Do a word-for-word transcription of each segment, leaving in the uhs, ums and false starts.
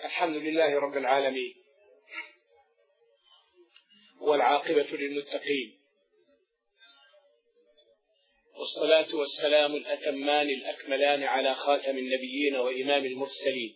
الحمد لله رب العالمين، والعاقبة للمتقين، والصلاة والسلام الأتمان الأكملان على خاتم النبيين وإمام المرسلين،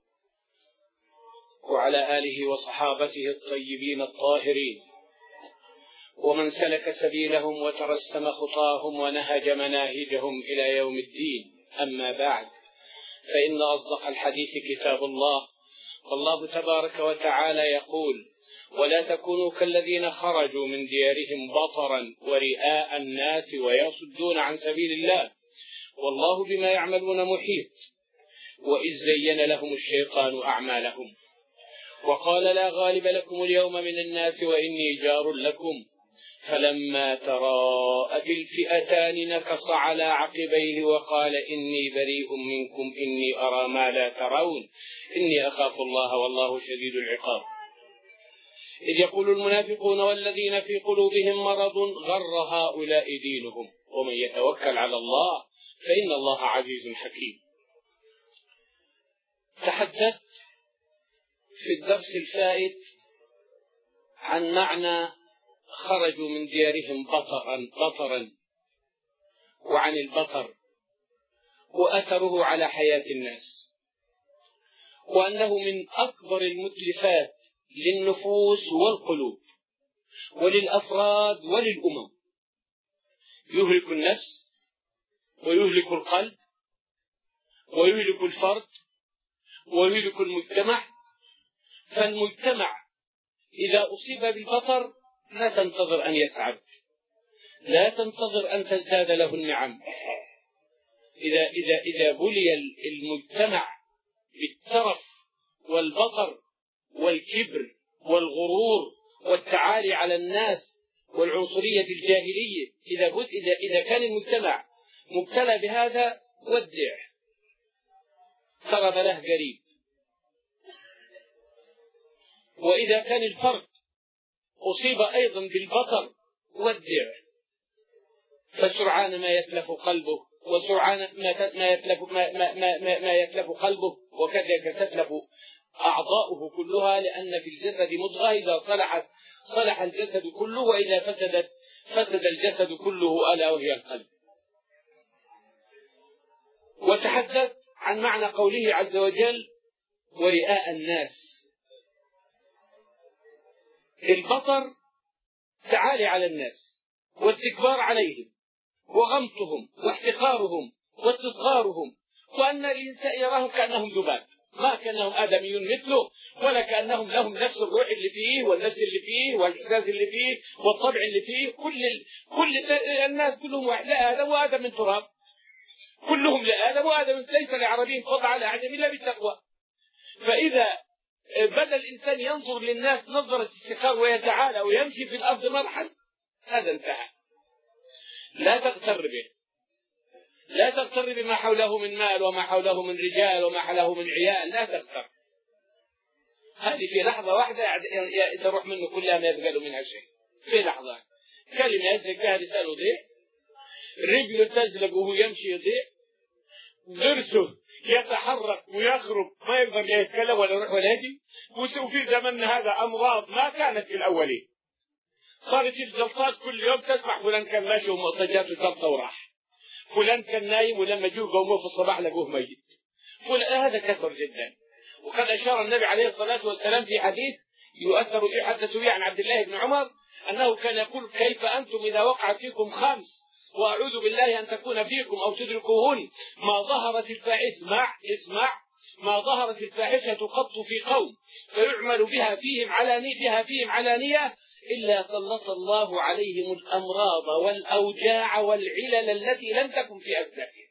وعلى آله وصحابته الطيبين الطاهرين، ومن سلك سبيلهم وترسم خطاهم ونهج مناهجهم إلى يوم الدين. أما بعد، فإن أصدق الحديث كتاب الله، والله تبارك وتعالى يقول: ولا تكونوا كالذين خرجوا من ديارهم بطرا ورئاء الناس ويصدون عن سبيل الله والله بما يعملون محيط. وإذ زين لهم الشيطان أعمالهم وقال: لا غالب لكم اليوم من الناس وإني جار لكم، فلما تراءت الفئتان نكص على عقبيه وقال: إني بريء منكم إني أرى ما لا ترون إني أخاف الله والله شديد العقاب. إذ يقول المنافقون والذين في قلوبهم مرض غر هؤلاء دينهم ومن يتوكل على الله فإن الله عزيز حكيم. تحدثت في الدرس الفائت عن معنى خرجوا من ديارهم بطرا بطرا وعن البطر وأثره على حياة الناس، وأنه من أكبر المتلفات للنفوس والقلوب وللأفراد وللأمم، يهلك النفس ويهلك القلب ويهلك الفرد ويهلك المجتمع. فالمجتمع إذا أصيب بالبطر لا تنتظر أن يسعد، لا تنتظر أن تزداد له النعم. إذا إذا إذا بلي المجتمع بالترف والبطر والكبر والغرور والتعالي على الناس والعنصرية الجاهلية، إذا إذا إذا كان المجتمع مبتلى بهذا ودع، خرب له قريب. وإذا كان الفرد أصيب أيضا بالبطر ودع، فسرعان ما يتلف قلبه وسرعان ما يتلف ما ما ما, ما يتلف قلبه، وكذلك تتلف أعضاؤه كلها، لأن في الجسد مضغة إذا صلحت صلح الجسد كله، وإذا فسدت فسد الجسد كله، ألا وهي القلب. وتحدث عن معنى قوله عز وجل: ورئاء الناس. البطر تعالي على الناس واستكبار عليهم وغمطهم واحتقارهم واستصغارهم، وأن الإنسان يراهم كأنهم ذباب، ما كأنهم آدميون مثله، ولا كأنهم لهم نفس الروح اللي فيه والنفس اللي فيه والإحساس اللي فيه والطبع اللي فيه. كل كل الناس كلهم لآدم وآدم من تراب، كلهم لآدم وآدم، ليس لعربي فضل على أعجم إلا بالتقوى. فإذا بدأ الإنسان ينظر للناس نظرة استحقار ويتعالى ويمشي في الأرض مرحا، هذا انتهى. لا تغتر به، لا تغتر بما حوله من مال وما حوله من رجال وما حوله من عيال، لا تغتر. هذه في لحظة واحدة تروح منه كلها ما يبقى له منها شيء، في لحظة. كلمة يزلق بها لسانه يضيع، رجله تزلق وهو يمشي يضيع، ضرسه يتحرك ويخرب ما يقدر يتكلم ولا يروح ولا يجي. وفي زمننا هذا أمراض ما كانت في الأولين، صارت الجلطات كل يوم تسمع فلان كان ماشي ومعطياته جلطة وراح، فلان كان نايم ولما جو قوموه في الصباح لقوه ميت. هذا كثر جدا. وقد أشار النبي عليه الصلاة والسلام في حديث يؤثر في حدث به عن عبد الله بن عمر أنه كان يقول: كيف أنتم إذا وقعت فيكم خمس وأعوذ بالله أن تكون فيكم أو تدركوهن ما ظهرت الفاحشة، اسمع اسمع ما ظهرت الفاحشة قط في قوم فيعمل بها فيهم علانية بها فيهم علانية إلا سلط الله عليهم الأمراض والأوجاع والعلل التي لم تكن في أسلافهم.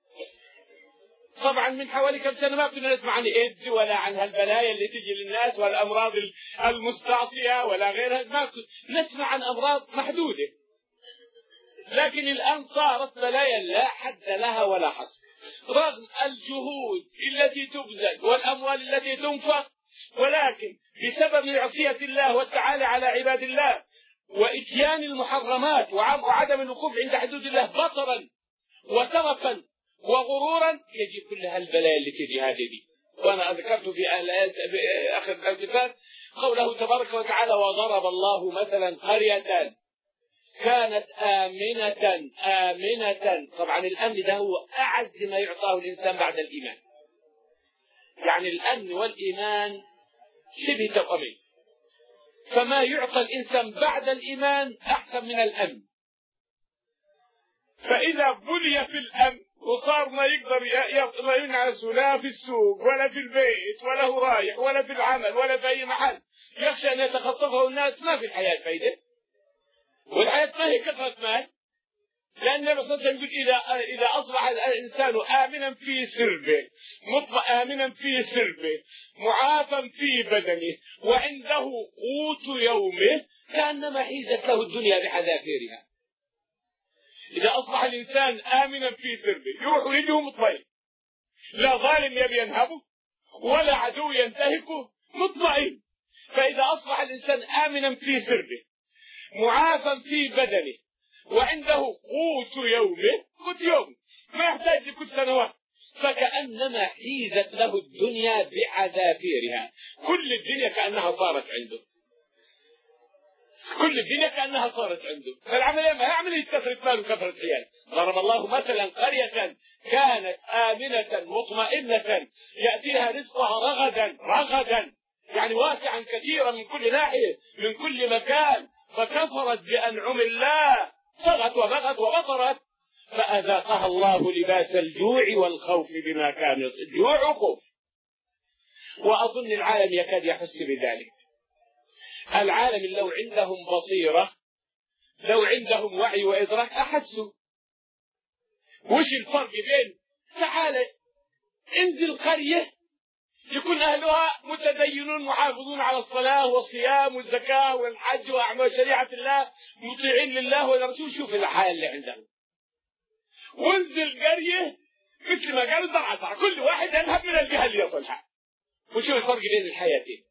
طبعا من حوالي كم سنة ما كنا نسمع عن إيدز ولا عن هالبلايا اللي تجي للناس والأمراض المستعصية ولا غيرها، ما كنا نسمع عن أمراض محدودة، لكن الآن صارت بلايا لا حد لها ولا حصر، رغم الجهود التي تبذل والأموال التي تنفق، ولكن بسبب معصية الله والتعالي على عباد الله وإتيان المحرمات وعدم الوقوف عند حدود الله بطرا وترفا وغرورا يجي كل هالبلايا اللي تجي هذه دي. وأنا ذكرت في آخر الألفات قوله تبارك وتعالى: وضرب الله مثلا قرية كانت آمنة آمنة. طبعا الأمن ده هو أعز ما يعطاه الإنسان بعد الإيمان، يعني الأمن والإيمان شبه توأمين، فما يعطى الإنسان بعد الإيمان أحسن من الأمن. فإذا بلي في الأمن وصار ما يقدر ينعس لا في السوق ولا في البيت ولا هو رايح ولا في العمل ولا في أي محل، يخشى أن يتخطفه الناس، ما في الحياة فايدة. والحياة ما هي كثرة مال، لأن النبي صلى الله عليه وسلم يقول: إذا إذا أصبح الإنسان آمنا في سربه، مطمئن آمنا في سربه، معافا في بدنه، وعنده قوت يومه، كأنما حيزت له الدنيا بحذافيرها. إذا أصبح الإنسان آمنا في سربه، يروح ويجيه مطمئن، لا ظالم يبي ينهبه ولا عدو ينتهكه، مطمئن. فإذا أصبح الإنسان آمنا في سربه، معافا في بدنه، وعنده قوت يومه، قوت يوم ما يحتاج لكل سنوات، فكأنما حيزت له الدنيا بحذافيرها. كل الدنيا كأنها صارت عنده، كل الدنيا كأنها صارت عنده. فالعملية ما هي عملية كثرة مال وكثرة عيال. ضرب الله مثلا قرية كانت آمنة مطمئنة يأتيها رزقها رغدا رغدا، يعني واسعا كثيرا من كل ناحية من كل مكان، فكفرت بأنعم الله، طغت وبغت وبطرت، فأذاقها الله لباس الجوع والخوف بما كانوا يصنعون. جوع وخوف. وأظن العالم يكاد يحس بذلك. العالم لو عندهم بصيرة، لو عندهم وعي وإدراك، أحسوا. وش الفرق بين تعال انزل قرية يكون أهلها متدينون محافظون على الصلاة والصيام والزكاة والحج وأعمال شريعة الله، مطيعين لله ولرسوله، شوف الحال اللي عندهم. وانزل قرية مثل ما قالوا ضرعة، كل واحد يذهب من الجهة اللي يصلها. وشوف الفرق بين الحياتين.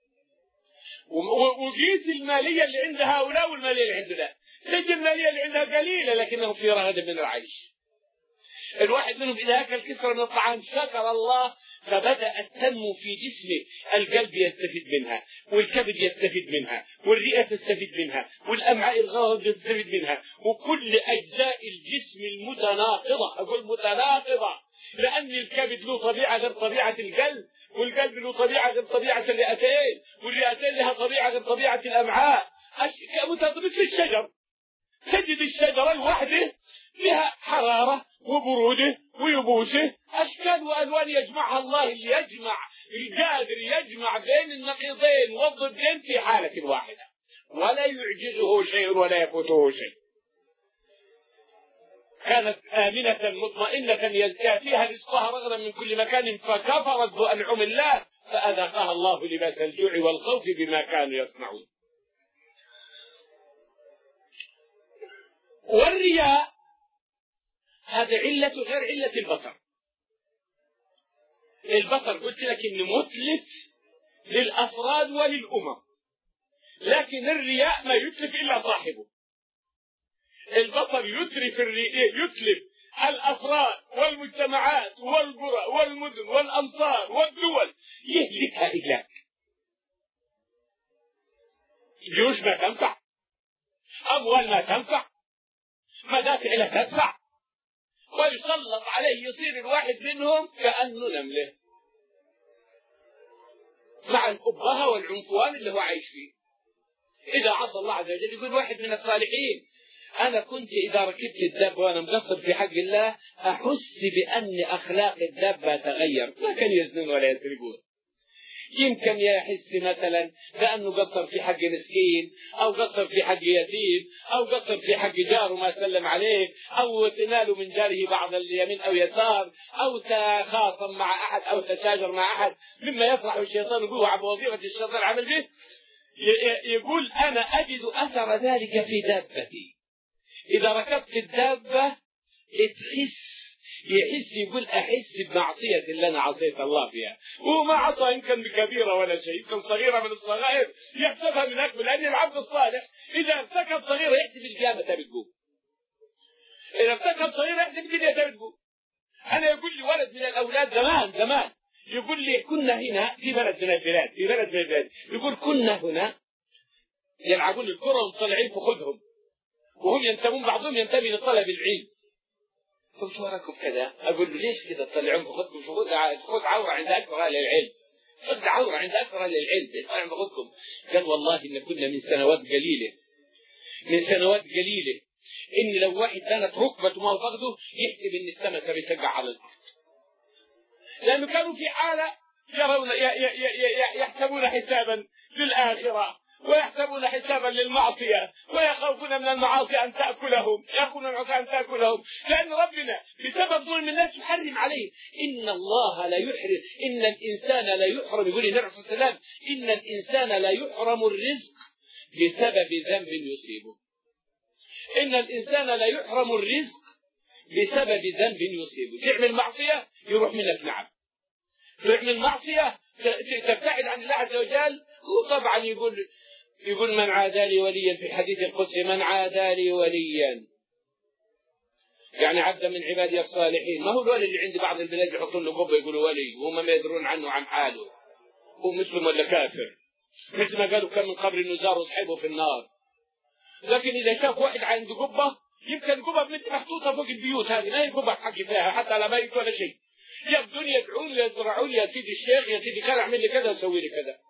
وقيس المالية اللي عند هؤلاء والمالية اللي عند ذا، تجد المالية اللي عندها قليلة لكنهم في رغد من العيش. الواحد منهم إذا أكل كسرة من الطعام شكر الله، فبدأت تنمو في جسمه، القلب يستفيد منها، والكبد يستفيد منها، والرئة تستفيد منها، والأمعاء الغاضب يستفيد منها، وكل أجزاء الجسم المتناقضة، أقول متناقضة، لأن الكبد له طبيعة غير طبيعة القلب، والقلب له طبيعة غير طبيعة الرئتين، والرئتين لها طبيعة غير طبيعة الأمعاء. مثل الشجر، تجد الشجرة الواحدة لها حرارة وبرودة ويبوسة، أشكال وألوان يجمعها الله، اللي يجمع القادر يجمع بين النقيضين والضدين في حالة واحدة، ولا يعجزه شيء ولا يفوته شيء. كانت آمنة مطمئنة يأتيها رزقها رغدا من كل مكان، فكفرت بأنعم الله فأذاقها الله لباس الجوع والخوف بما كانوا يصنعون. والرياء هذا علة غير علة البطر. البطر قلت لك إنه متلف للأفراد وللأمم، لكن الرياء ما يتلف إلا صاحبه. البطر يتلف يتلف الأفراد والمجتمعات والقرى والمدن والأمصار والدول، يهلكها إهلاك. جيوش ما تنفع، أموال ما تنفع، مدافع لا تدفع، ويسلط عليه يصير الواحد منهم كأنه نملة مع الأبهة والعنفوان اللي هو عايش فيه. إذا عصى الله عز وجل يقول واحد من الصالحين: أنا كنت إذا ركبت الدابة وأنا مقصر في حق الله أحس بأن أخلاق الدابة تغير، ما كان يزنون ولا يسرقون. يمكن يحس مثلا بأنه قصر في حق مسكين، أو قصر في حق يتيم، أو قصر في حق جاره ما سلم عليه، أو تنال من جاره بعض اليمين أو يسار، أو تخاصم مع أحد أو تشاجر مع أحد، مما يفرح الشيطان يقول عن وظيفة الشيطان عمل به. يقول أنا أجد أثر ذلك في دابتي. إذا ركبت الدابة تحس يحس يقول أحس بمعصية اللي أنا عصيت الله فيها، وهو ما عصى يمكن بكبيرة ولا شيء، يمكن صغيرة من الصغائر يحسبها من أكبر، لأن العبد الصالح إذا ارتكب صغيرة يحسب القيامة بتقوم، إذا ارتكب صغيرة يحسب الدنيا بتقوم. أنا يقول لي ولد من الأولاد زمان زمان يقول لي كنا هنا في بلد من البلاد في بلد من البلاد يقول كنا هنا يلعبون الكرة وطالعين في خدهم وهم ينتمون بعضهم ينتمي لطلب العلم. قلت شو رايكم كذا؟ اقول له ليش كذا تطلعون في خدكم؟ شو خذ عوره عند اكثر اهل العلم، خذ عوره عند اكثر اهل العلم تطلعون في خدكم. قال والله ان كنا من سنوات قليله من سنوات قليله ان لو واحد كانت ركبته ما فقده يحسب ان السمكه بتقع على الارض، لانه كانوا في حاله يرون يحسبون حسابا للاخره ويحسبون حسابا للمعصية ويخافون من المعاصي أن تأكلهم يخافون من المعاصي أن تأكلهم، لأن ربنا بسبب ظلم الناس يحرم عليه. إن الله لا يحرم إن الإنسان لا يحرم، يقول النبي صلى الله عليه وسلم إن الإنسان لا يحرم الرزق بسبب ذنب يصيبه. إن الإنسان لا يحرم الرزق بسبب ذنب يصيبه. تعمل معصية يروح منك نعم، تعمل معصية تبتعد عن الله عز وجل. وطبعا يقول يقول من عادى لي وليا في الحديث القدسي من عادى لي وليا يعني عبد من عبادي الصالحين. ما هو الولي اللي عند بعض البلاد يحطون له قبه يقولوا ولي وهم ما يدرون عنه عن حاله، هو مسلم ولا كافر، مثل ما قالوا كم من قبر النزار وصحبه في النار. لكن اذا شاف واحد عنده قبه يمكن القبه بنت محطوطه فوق البيوت، هذه ما هي قبه حقي فيها حتى لا بيت ولا شيء، يبدون يدعون لي يزرعون يا سيدي الشيخ يا سيدي كذا اعمل لي كذا وسوي لي كذا،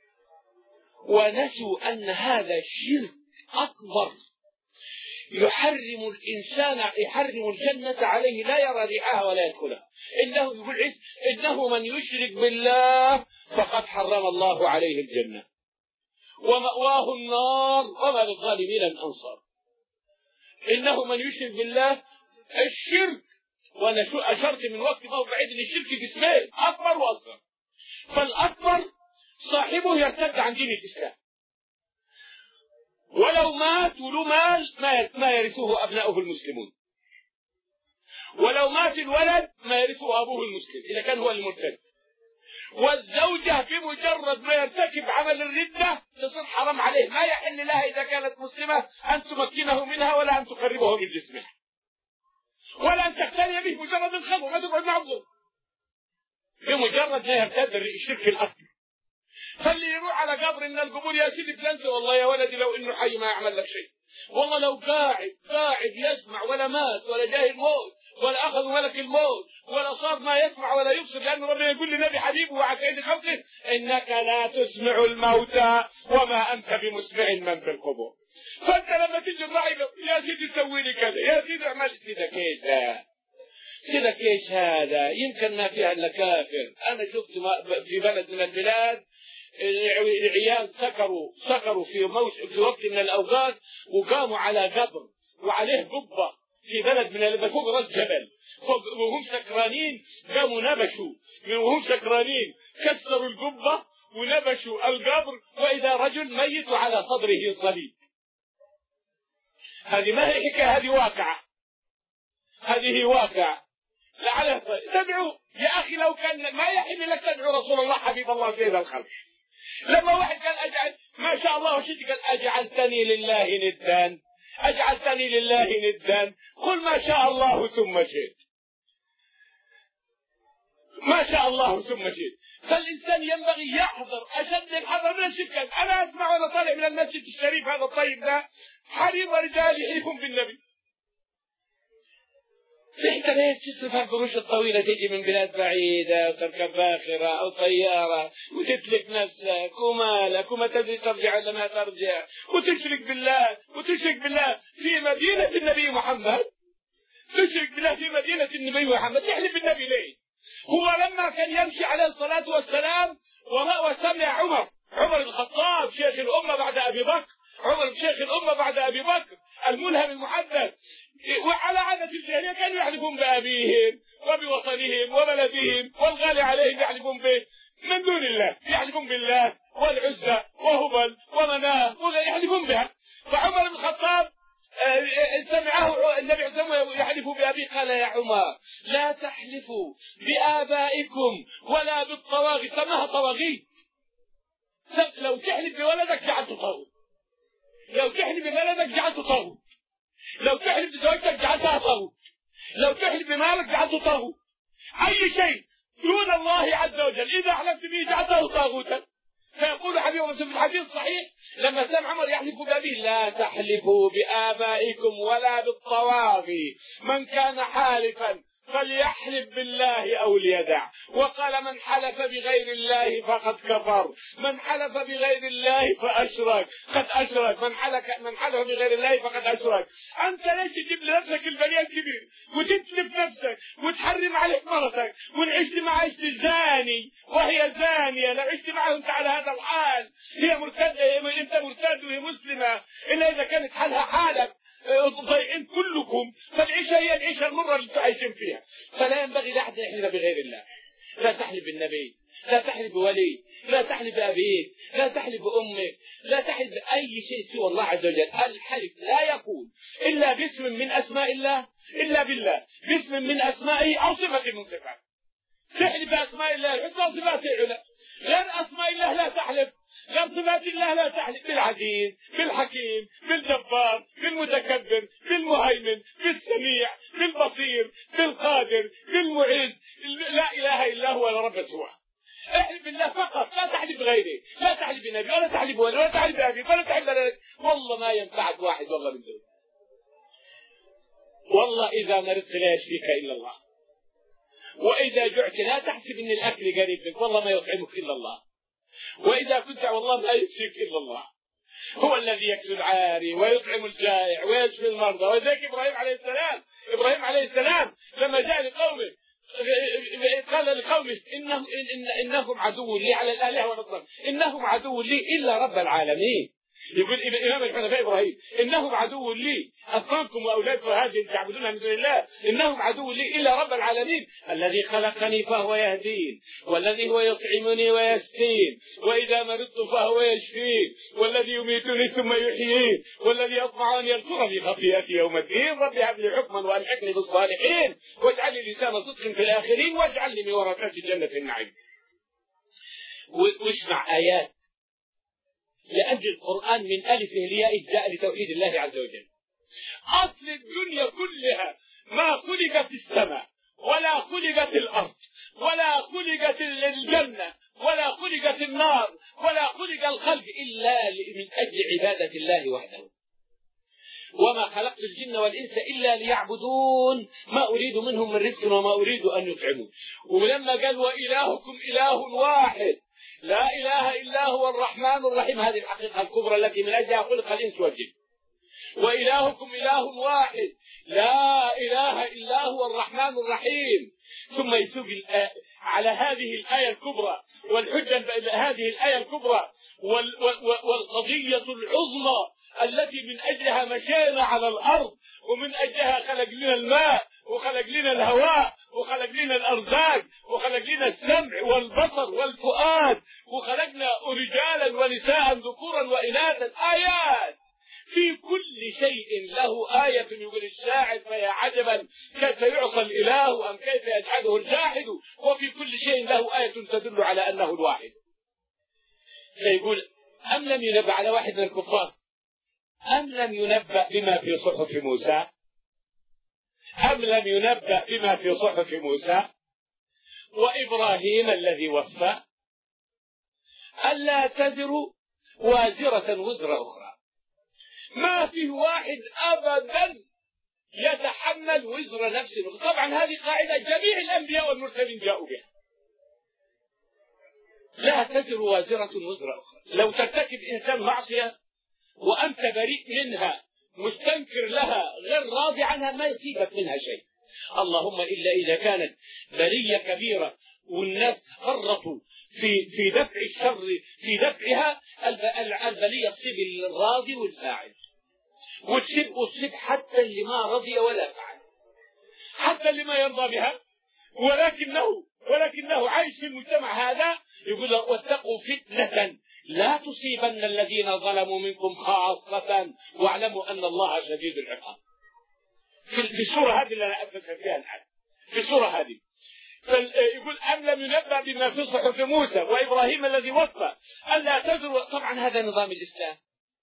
ونسوا أن هذا شرك أكبر يحرم الإنسان يحرم الجنة عليه لا يرى ريحها ولا يدخلها. إنه يقول عيسى إنه من يشرك بالله فقد حرم الله عليه الجنة ومأواه النار وما للظالمين من أنصار. إنه من يشرك بالله الشرك، وأنا أشرت من وقت ما بعيد أن الشرك قسمين أكبر وأصغر. فالأكبر صاحبه يرتد عن دين الإسلام، ولو مات وله مال ما يرثه أبناؤه المسلمون، ولو مات الولد ما يرثه أبوه المسلم إذا كان هو المرتد. والزوجة بمجرد ما يرتكب عمل الردة تصير حرام عليه، ما يحل لها إذا كانت مسلمة أن تمكنه منها ولا أن تقربه من جسمها ولا أن تقتني به مجرد الخلوة، ما تقعد معه بمجرد ما يرتد الشرك الأكبر. فاللي يروح على قبر من القبور يا سيدي تنسى والله يا ولدي لو انه حي ما يعمل لك شيء، والله لو قاعد قاعد يسمع ولا مات ولا جاه الموت ولا اخذ ملك الموت ولا صار ما يسمع ولا يبصر، لان ربنا يقول للنبي حبيبه وعلى سيد خلقه انك لا تسمع الموتى وما انت بمسمع من في القبور. فانت لما تيجي الراعي يا سيدي سوي لي كذا يا سيدي اعمل سيدك كذا سيدك ايش هذا، يمكن ما فيها الا كافر. انا شفت في بلد من البلاد العيال سكروا سكروا في موس في وقت من الاوقات وقاموا على قبر وعليه قبه في بلد من فوق راس جبل وهم سكرانين، قاموا نبشوا وهم سكرانين كسروا القبه ونبشوا القبر واذا رجل ميت وعلى صدره صليب. هذه ما هي حكايه، هذه واقعه، هذه واقعه. لعل تدعو يا اخي لو كان ما يحل لك تدعو رسول الله حبيب الله سيد الخلق. لما واحد قال أجعل ما شاء الله وشيء قال أجعلتني لله ندا أجعلتني لله ندا قل ما شاء الله ثم شئت، ما شاء الله ثم شئت. فالإنسان ينبغي يحذر أشد الحذر من الشرك. أنا أسمع وأنا طالع من المسجد الشريف هذا الطيب ده حريم رجال يحلفون بالنبي، تحتاج تصرف القروش الطويلة تيجي من بلاد بعيدة وتركب باخرة أو طيارة وتتلك نفسك ومالك وما تدري ترجع ولا ما ترجع وتشرك بالله وتشرك بالله في مدينة النبي محمد، تشرك بالله في مدينة النبي محمد. تحلف بالنبي ليه؟ هو لما كان يمشي عليه الصلاة والسلام وسمع عمر عمر بن الخطاب شيخ الأمة بعد أبي بكر، عمر شيخ الأمة بعد أبي بكر الملهم المحدث، وعلى عادة الجاهلية كانوا يحلفون بأبيهم وبوطنهم وبلدهم والغالي عليهم يحلفون به من دون الله، يحلفون بالله والعزى وهبل ومناه يحلفون بها. فعمر بن الخطاب سمعه النبي عليه الصلاة يحلف بأبيه قال يا عمر لا تحلفوا بآبائكم ولا بالطواغي، سماها طواغيت. لو تحلف بولدك جعلته طاغوت، لو تحلف ببلدك جعلته طاغوت، لو تحلف بزوجتك جعلتها طاغوت، لو تحلف بمالك جعلته طاغوت. أي شيء دون الله عز وجل، إذا حلفت به جعلته طاغوتا. فيقول حبيب في الحديث الصحيح لما سمع عمر يحلف بأبيه: لا تحلفوا بآبائكم ولا بالطواغي، من كان حالفا فليحلف بالله أو ليدع. وقال: من حلف بغير الله فقد كفر، من حلف بغير الله فأشرك، قد أشرك، من حلف من حلف بغير الله فقد أشرك. أنت ليش تجيب لنفسك البلية الكبير وتتلف نفسك وتحرم عليك مرتك، وإن عشت مع عشت زاني وهي زانية، لو عشت معها أنت على هذا الحال، هي مرتدة، أنت مرتد وهي مسلمة، إلا إذا كانت حالها حالك ضيعين كلكم، فالعيشة هي العيشة المرة اللي تعيشين فيها. فلا ينبغي لأحد أن يحلف بغير الله. لا تحلف بالنبي، لا تحلف بولي، لا تحلف بأبيك، لا تحلف بأمك، لا تحلف بأي شيء سوى الله عز وجل. الحلف لا يكون إلا باسم من أسماء الله، إلا بالله، باسم من أسمائه أو صفة من صفاته. تحلف بأسماء الله الحسنى وصفاته العلى، غير أسماء الله لا تحلف، غير صفات الله لا تحلف. بالعزيز، بالحكيم، بالجبار، بالمتكبر، بالمهيمن، بالسميع، بالبصير، بالقادر، بالمعز، لا إله إلا هو ولا رب سواه. احلف بالله فقط، لا تحلف بغيره، لا تحلف بنبي ولا تحلف بولد ولا تحلف بأبي ولا تحلف بلدك. والله ما ينفعك واحد والله من دول. والله إذا مرضت لا يشفيك إلا الله، وإذا جعت لا تحسب أن الأكل قريب منك، والله ما يطعمك إلا الله، وإذا كنت والله ما يكفيك إلا الله. هو الذي يكسو العاري ويطعم الجائع ويشفي المرضى. وذلك إبراهيم عليه السلام، إبراهيم عليه السلام لما جاء لقومه قال لقومه: إنهم, إن إنهم عدو لي على الآلهة والأصنام، إنهم عدو لي إلا رب العالمين. يقول إمام الحنفاء إبراهيم: إنهم عدو لي، أصنامكم وأولادكم هذه تعبدونها من دون الله، إنهم عدو لي إلا رب العالمين، الذي خلقني فهو يهدين، والذي هو يطعمني ويسقين، وإذا مرضت فهو يشفين، والذي يميتني ثم يحيين، والذي يطمع أن يغفر لي خطيئتي يوم الدين. رب هب لي حكما وألحقني بالصالحين، واجعل لي لسان صدق في الآخرين، واجعلني من ورثة جنة النعيم. واسمع آيات، لأن القرآن من ألفه لياء جاء لتوحيد الله عز وجل. أصل الدنيا كلها ما خلقت السماء ولا خلقت الأرض ولا خلقت الجنة ولا خلقت النار ولا خلق الخلق إلا من أجل عبادة الله وحده. وما خلقت الجن والإنس إلا ليعبدون، ما أريد منهم من رزق وما أريد أن يطعمون. ولما قال: وإلهكم إله واحد لا إله إلا هو الرحمن الرحيم، هذه الحقيقة الكبرى التي من أجلها خلق الإنس والجن. وإلهكم إله واحد لا إله إلا هو الرحمن الرحيم. ثم يسوق على هذه الآية الكبرى والحجة هذه الآية الكبرى والقضية العظمى التي من أجلها مشينا على الأرض، ومن أجلها خلق لنا الماء وخلق لنا الهواء وخلق لنا الأرزاق وخلق لنا السمع والبصر والفؤاد، وخلقنا رجالا ونساء ذكورا وإناثا. آيات في كل شيء له آية. يقول الشاعر: فيا عجبا كيف يعصى الإله أم كيف يجعله الجاحد، وفي كل شيء له آية تدل على أنه الواحد. فيقول: أم لم ينبأ على واحد من الكفار، أم لم ينبأ بما في صحف موسى، أم لم ينبأ بما في صحف موسى وإبراهيم الذي وفى، ألا تزر وازرة وزر أخرى. ما في واحد أبدا يتحمل وزر نفسه. طبعا هذه قاعدة جميع الأنبياء والمرسلين جاءوا بها: لا تزر وازرة وزر أخرى. لو ترتكب إنسان معصية وأنت بريء منها مستنكر لها غير راضي عنها، ما يصيبك منها شيء، اللهم إلا إذا كانت بلية كبيرة والناس فرطوا في في دفع الشر في دفعها. البلية تصيب الراضي والفاعل، وتصيب وتصيب حتى اللي ما رضي ولا فعل، حتى اللي ما يرضى بها، ولكنه ولكنه عايش في المجتمع هذا. يقول: واتقوا فتنة لا تصيبن الذين ظلموا منكم خاصة واعلموا أن الله شديد العقاب. في السورة هذه اللي أنا أفسر فيها الآن، في السورة هذه يقول: أم لم ينبأ بما في صحف موسى وإبراهيم الذي وفى ألا تزر. طبعا هذا نظام الإسلام.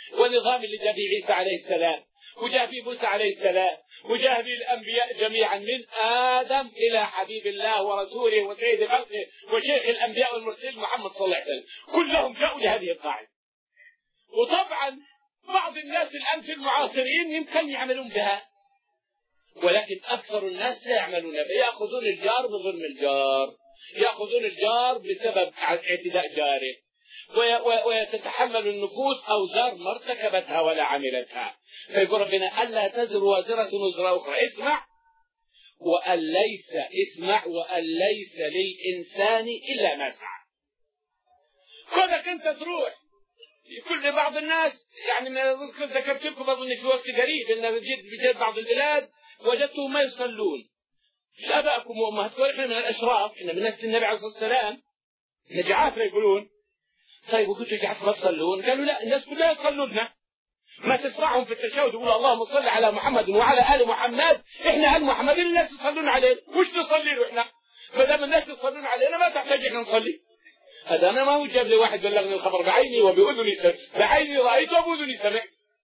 والنظام اللي جاء فيه عيسى عليه السلام وجاء فيه موسى عليه السلام وجاء فيه الأنبياء جميعا من آدم إلى حبيب الله ورسوله وسيد خلقه وشيخ الأنبياء والمرسلين محمد صلى الله عليه وسلم، كلهم جاءوا لهذه القاعدة. وطبعا بعض الناس الآن في المعاصرين يمكن يعملون بها، ولكن أكثر الناس لا يعملون بها، يأخذون الجار بظلم الجار، يأخذون الجار بسبب اعتداء جاره، ويتتحمل النفوس أوزار ما ارتكبتها ولا عملتها. فيقول ربنا ألا تزر وازرة وزر أخرى. اسمع وأن ليس اسمع وأن ليس للإنسان إلا ما سعى. كونك أنت تروح كل بعض الناس، يعني ذكرت لكم أظن في وقت قريب أن جيت بعض البلاد وجدتهم ما يصلون. آباءكم وأمهاتكم، إحنا من الأشراف، إحنا من نسل النبي عليه الصلاة والسلام، نجعافنا يقولون طيب وكنتوا جعافنا ما تصلون؟ قالوا لا، الناس كلها يصلوننا، ما تسمعهم في التشهد يقول اللهم صل على محمد وعلى آل محمد، إحنا آل محمد الناس يصلون علينا، وش نصلي له إحنا؟ ما دام الناس يصلون علينا ما تحتاج إحنا نصلي. هذا أنا ما هو جاب لي واحد بلغني الخبر بعيني وبأذني سمعت، بعيني رأيت وبأذني سمعت.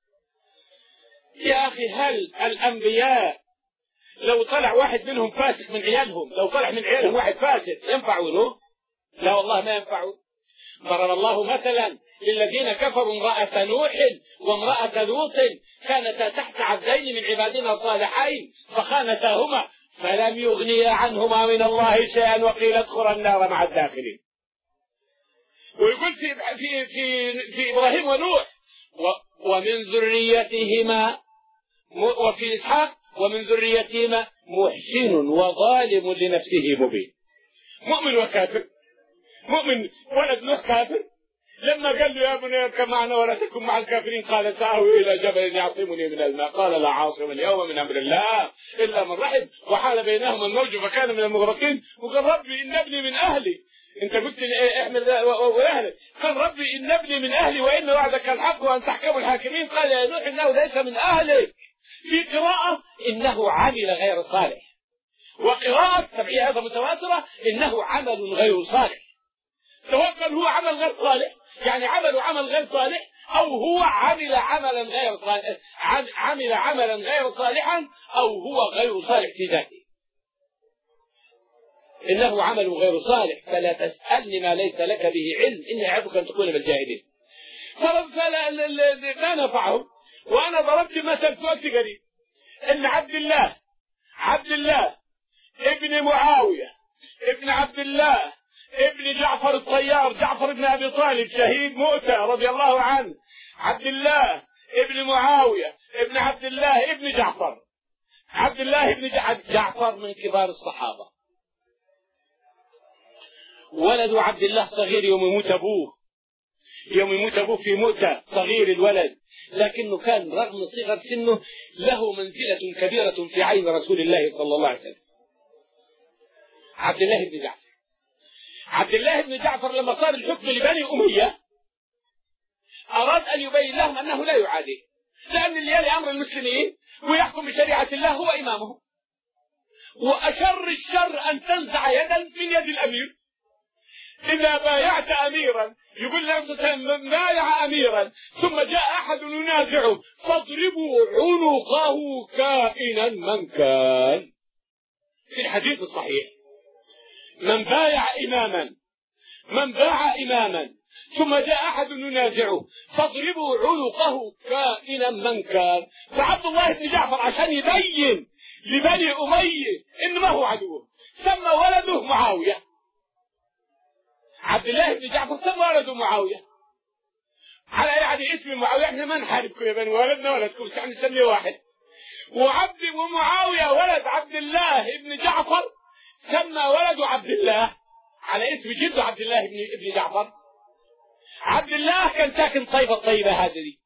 يا أخي هل الأنبياء لو طلع واحد منهم فاسق من عيالهم، لو طلع من عيالهم واحد فاسق ينفعونه؟ لا والله ما ينفعون. ضرب الله مثلا للذين كفروا امرأة نوح وامرأة لوط كانتا تحت عبدين من عبادنا صالحين فخانتاهما فلم يغنيا عنهما من الله شيئا وقيل ادخلا النار مع الداخلين. ويقول في في في, في ابراهيم ونوح ومن ذريتهما، وفي اسحاق ومن ذريتهما محسن وظالم لنفسه مبين. مؤمن وكافر. مؤمن ولد نوح كافر، لما قال له يا بني اركب معنا ولا تكن مع الكافرين قال سآوي إلى جبل يعصمني من الماء قال لا عاصم اليوم من أمر الله إلا من رحم وحال بينهما الموج فكان من المغرقين. وقال ربي إن ابني من أهلي، أنت قلت لي احمل وأهلك، قال ربي إن ابني من أهلي وإن وعدك الحق وأن تحكم الحاكمين قال يا نوح إنه ليس من أهلك. في قراءة إنه عمل غير صالح، وقراءة سبعية هذا متواترة إنه عمل غير صالح. سواء كان هو عمل غير صالح يعني عمل عمل غير صالح أو هو عمل عملا غير صالح عمل عملا غير صالحا أو هو غير صالح في ذاته. إنه عمل غير صالح فلا تسألني ما ليس لك به علم إني أعظك أن تكون من الجاهلين. فلا نفعه. وأنا ضربت مثل في وقت قريب إن عبد الله عبد الله ابن معاوية ابن عبد الله ابن جعفر الطيار جعفر ابن أبي طالب شهيد مؤتة رضي الله عنه، عبد الله ابن معاوية ابن عبد الله ابن جعفر، عبد الله ابن جعفر من كبار الصحابة، ولد عبد الله صغير يوم يموت أبوه، يوم يموت أبوه في مؤتة صغير الولد، لكنه كان رغم صغر سنه له منزلة كبيرة في عين رسول الله صلى الله عليه وسلم. عبد الله بن جعفر عبد الله بن جعفر لما صار الحكم لبني أمية أراد أن يبين لهم أنه لا يعاديه، لأن اللي يلي أمر المسلمين ويحكم بشريعة الله هو إمامهم. وأشر الشر أن تنزع يدا من يد الأمير. إذا بايعت أميرا يقول لك من بايع أميرا ثم جاء أحد ينازعه فاضربوا عنقه كائنا من كان. في الحديث الصحيح من بايع إماما من باع إماما ثم جاء أحد ينازعه فاضربوا عنقه كائنا من كان. فعبد الله بن جعفر عشان يبين لبني أمية إن ما هو عدوه سمى ولده معاوية. عبد الله بن جعفر سمى ولده معاوية على يعني اسم معاوية. احنا ما نحاربكم يا بني ولدنا ولدكم بس احنا نسميه واحد. وعبد ومعاوية ولد عبد الله بن جعفر سمى ولده عبد الله على اسم جده عبد الله بن ابن جعفر. عبد الله كان ساكن طيبة الطيبة هذه دي.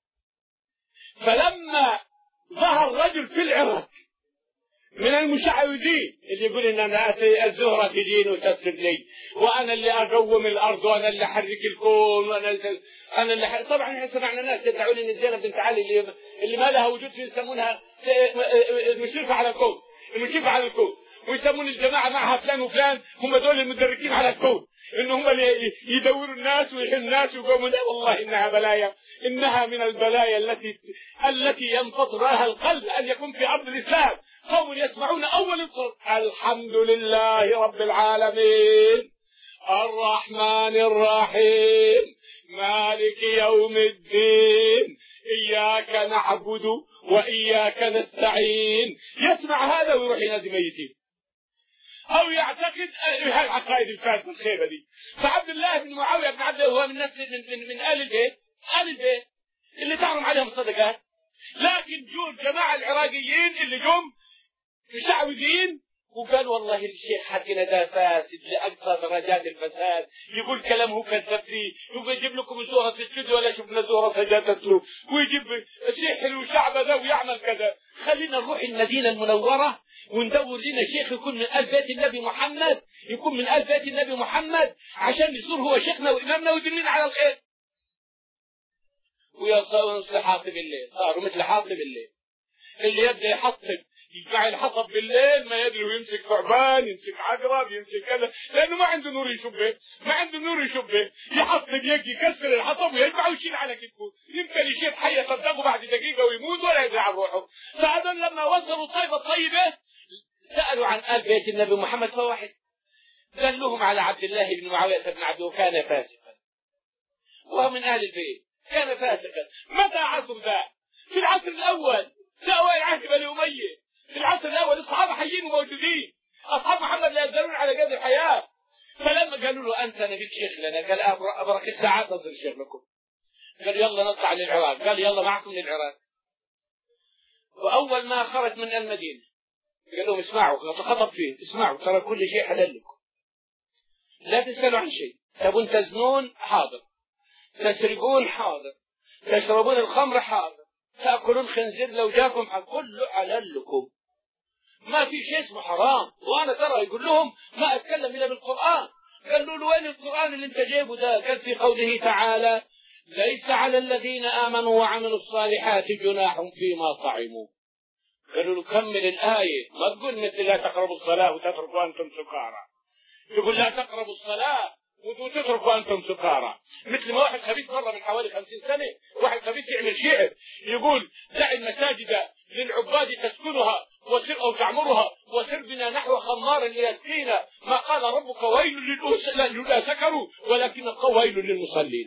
فلما ظهر رجل في العراق من المشعوذين اللي يقول ان انا الزهرة تجين وتسجد لي وانا اللي اقوم الارض وانا اللي احرك الكون وانا اللي انا اللي ح... طبعا احنا سمعنا ناس يدعون ان زينب بنت علي اللي اللي ما لها وجود في يسمونها المشرفة على الكون، المشرفة على الكون، ويسمون الجماعة معها فلان وفلان هم دول المدركين على الكون إن هم اللي يدوروا الناس ويحلوا الناس ويقوموا. لا والله إنها بلايا، إنها من البلايا التي التي ينفطر لها القلب أن يكون في أرض الإسلام قوم يسمعون أول القرآن الحمد لله رب العالمين الرحمن الرحيم مالك يوم الدين إياك نعبد وإياك نستعين. يسمع هذا ويروح ينادي ميتين، أو يعتقد هاي العقائد الفاسدة الخيبة دي. فعبد الله بن معاوية بن عبد الله هو من نسل من, من, من آل البيت، آل البيت اللي تعرم عليهم الصدقات. لكن جو الجماعة العراقيين اللي جم مشعوذين وقال والله الشيخ حقنا ده فاسد لأقصى درجات الفساد، يقول كلامه كذب فيه، يبغى يجيب لكم زهرة في الاستوديو ولا شفنا زهرة سجادت له، ويجيب سحر وشعب ذا ويعمل كذا. خلينا نروح المدينة المنورة وندور لنا شيخ يكون من آل بيت النبي محمد، يكون من آل بيت النبي محمد عشان يصير هو شيخنا وإمامنا ويدلنا على الخير. ويصاروا مثل حاطب الليل، صاروا مثل حاطب الليل اللي يبدأ يحطب يجمع الحطب بالليل ما يدري ويمسك ثعبان يمسك عقرب يمسك كذا، لأنه ما عنده نور يشبه، ما عنده نور يشبه، يحطب يجي يكسر الحطب ويجمع ويشيل على كتفه، يمكن يشيل حية صدقه بعد دقيقة ويموت ولا يدري عن روحه. فهذا لما وصلوا الطائفة الطيبة سألوا عن آل بيت النبي محمد، فواحد دلهم على عبد الله بن معاوية بن عبد الله كان فاسقا وهو من أهل البيت، كان فاسقا. متى عصر ذا؟ في العصر الأول، لا عهد بني أمية. في العصر الأول الصحابة حيين وموجودين، أصحاب محمد لا يزالون على قيد الحياة. فلما قالوا له أنت نبيك شيخ لنا، قال أبرك الساعات نصير شيخ لكم. قالوا يلا نطلع للعراق، قال يلا معكم للعراق. وأول ما خرج من المدينة قال لهم اسمعوا، خطب فيه اسمعوا ترى كل شيء حلال لكم، لا تسألوا عن شيء. تبون تزنون حاضر، تسرقون حاضر، تشربون الخمر حاضر، تأكلون خنزير لو جاكم كله حلال لكم، ما في شيء اسمه حرام. وأنا ترى يقول لهم ما أتكلم إلا بالقرآن. قالوا له وين القرآن اللي انت جايبه ده؟ قال في قوله تعالى ليس على الذين آمنوا وعملوا الصالحات جناح فيما طعموا. قالوا له كمل الآية، ما تقول مثل لا تقربوا الصلاة وتتركوا أنتم سكارى، تقول لا تقربوا الصلاة وتتركوا أنتم سكارى. مثل ما واحد خبيث مرة من حوالي خمسين سنة، واحد خبيث يعمل شعر يقول دع المساجد للعباد تسكنها وسر أو تعمرها وسر بنا نحو خمار ليسقينا، ما قال ربك ويل للذين سكروا ولكن ويل للمصلين.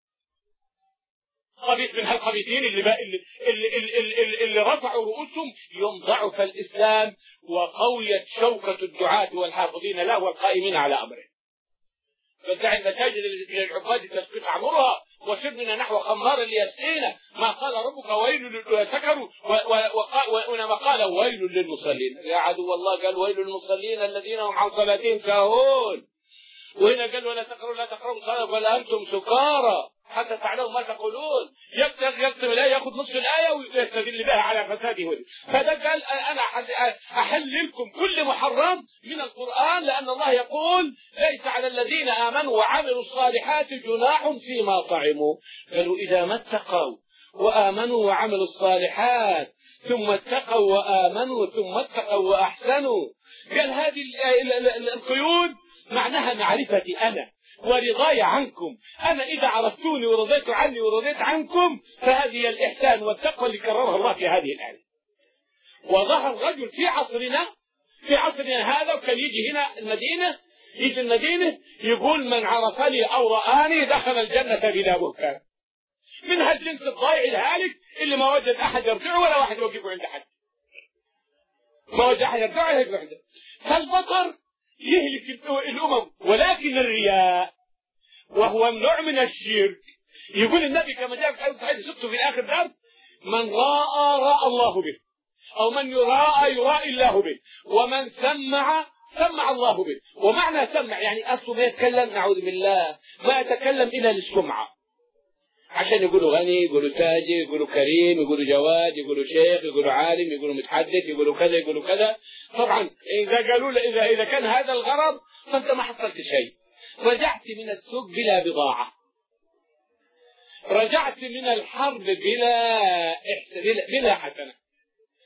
خبيث من هالخبيثين اللي, اللي, اللي, اللي, اللي, اللي رفعوا رؤوسهم يوم ضعف الإسلام وقويت شوكة الدعاة والحافظين له والقائمين على أمره. فدع المساجد للعباد تسكن عمرها وسرنا نحو خمار ليسقينا، ما قال ربك ويل للذين سكروا وإنما قال ويل للمصلين. يا عدو الله قال ويل للمصلين الذين هم عن صلاتهم ساهون. وهنا قال ولا تقربوا لا تقربوا الصلاة ولا أنتم سكارى حتى تعلموا ما تقولون. يكتب الآية يأخذ نصف الآية ويستدل بها على فساده. فده قال أنا أحل لكم كل محرم من القرآن، لأن الله يقول ليس على الذين آمنوا وعملوا الصالحات جناح فيما طعموا. قالوا إذا ما اتقوا وآمنوا وعملوا الصالحات ثم اتقوا وآمنوا ثم اتقوا وأحسنوا، قال هذه القيود معناها معرفتي أنا ورضاي عنكم. أنا إذا عرفتوني ورضيت عني ورضيت عنكم فهذه الإحسان والتقوى اللي كررها الله في هذه الآية. وظهر رجل في عصرنا في عصرنا هذا وكان يجي هنا المدينة يجي المدينة يقول من عرفني أو رآني دخل الجنة بلا بهتان. من هالجنس الضائع الهالك اللي ما وجد أحد يرجعه ولا واحد يوقفه عند حد، ما وجد أحد يرجعه يوقفه عنده. فالبطر يهلك الأمم، ولكن الرياء وهو نوع من الشرك. يقول النبي كما جاء في حديث صحيح شفته في آخر درس من راى راى الله به، أو من يراى يراى الله به، ومن سمع سمع الله به. ومعنى سمع يعني أصله ما يتكلم نعوذ بالله ما يتكلم إلا للسمعة، عشان يقولوا غني يقولوا تاجر يقولوا كريم يقولوا جواد يقولوا شيخ يقولوا عالم يقولوا متحدث يقولوا كذا يقولوا كذا. طبعا إذا قالوا إذا إذا كان هذا الغرض فأنت ما حصلت شيء. رجعت من السوق بلا بضاعة، رجعت من الحرب بلا بلا, بلا حسنة.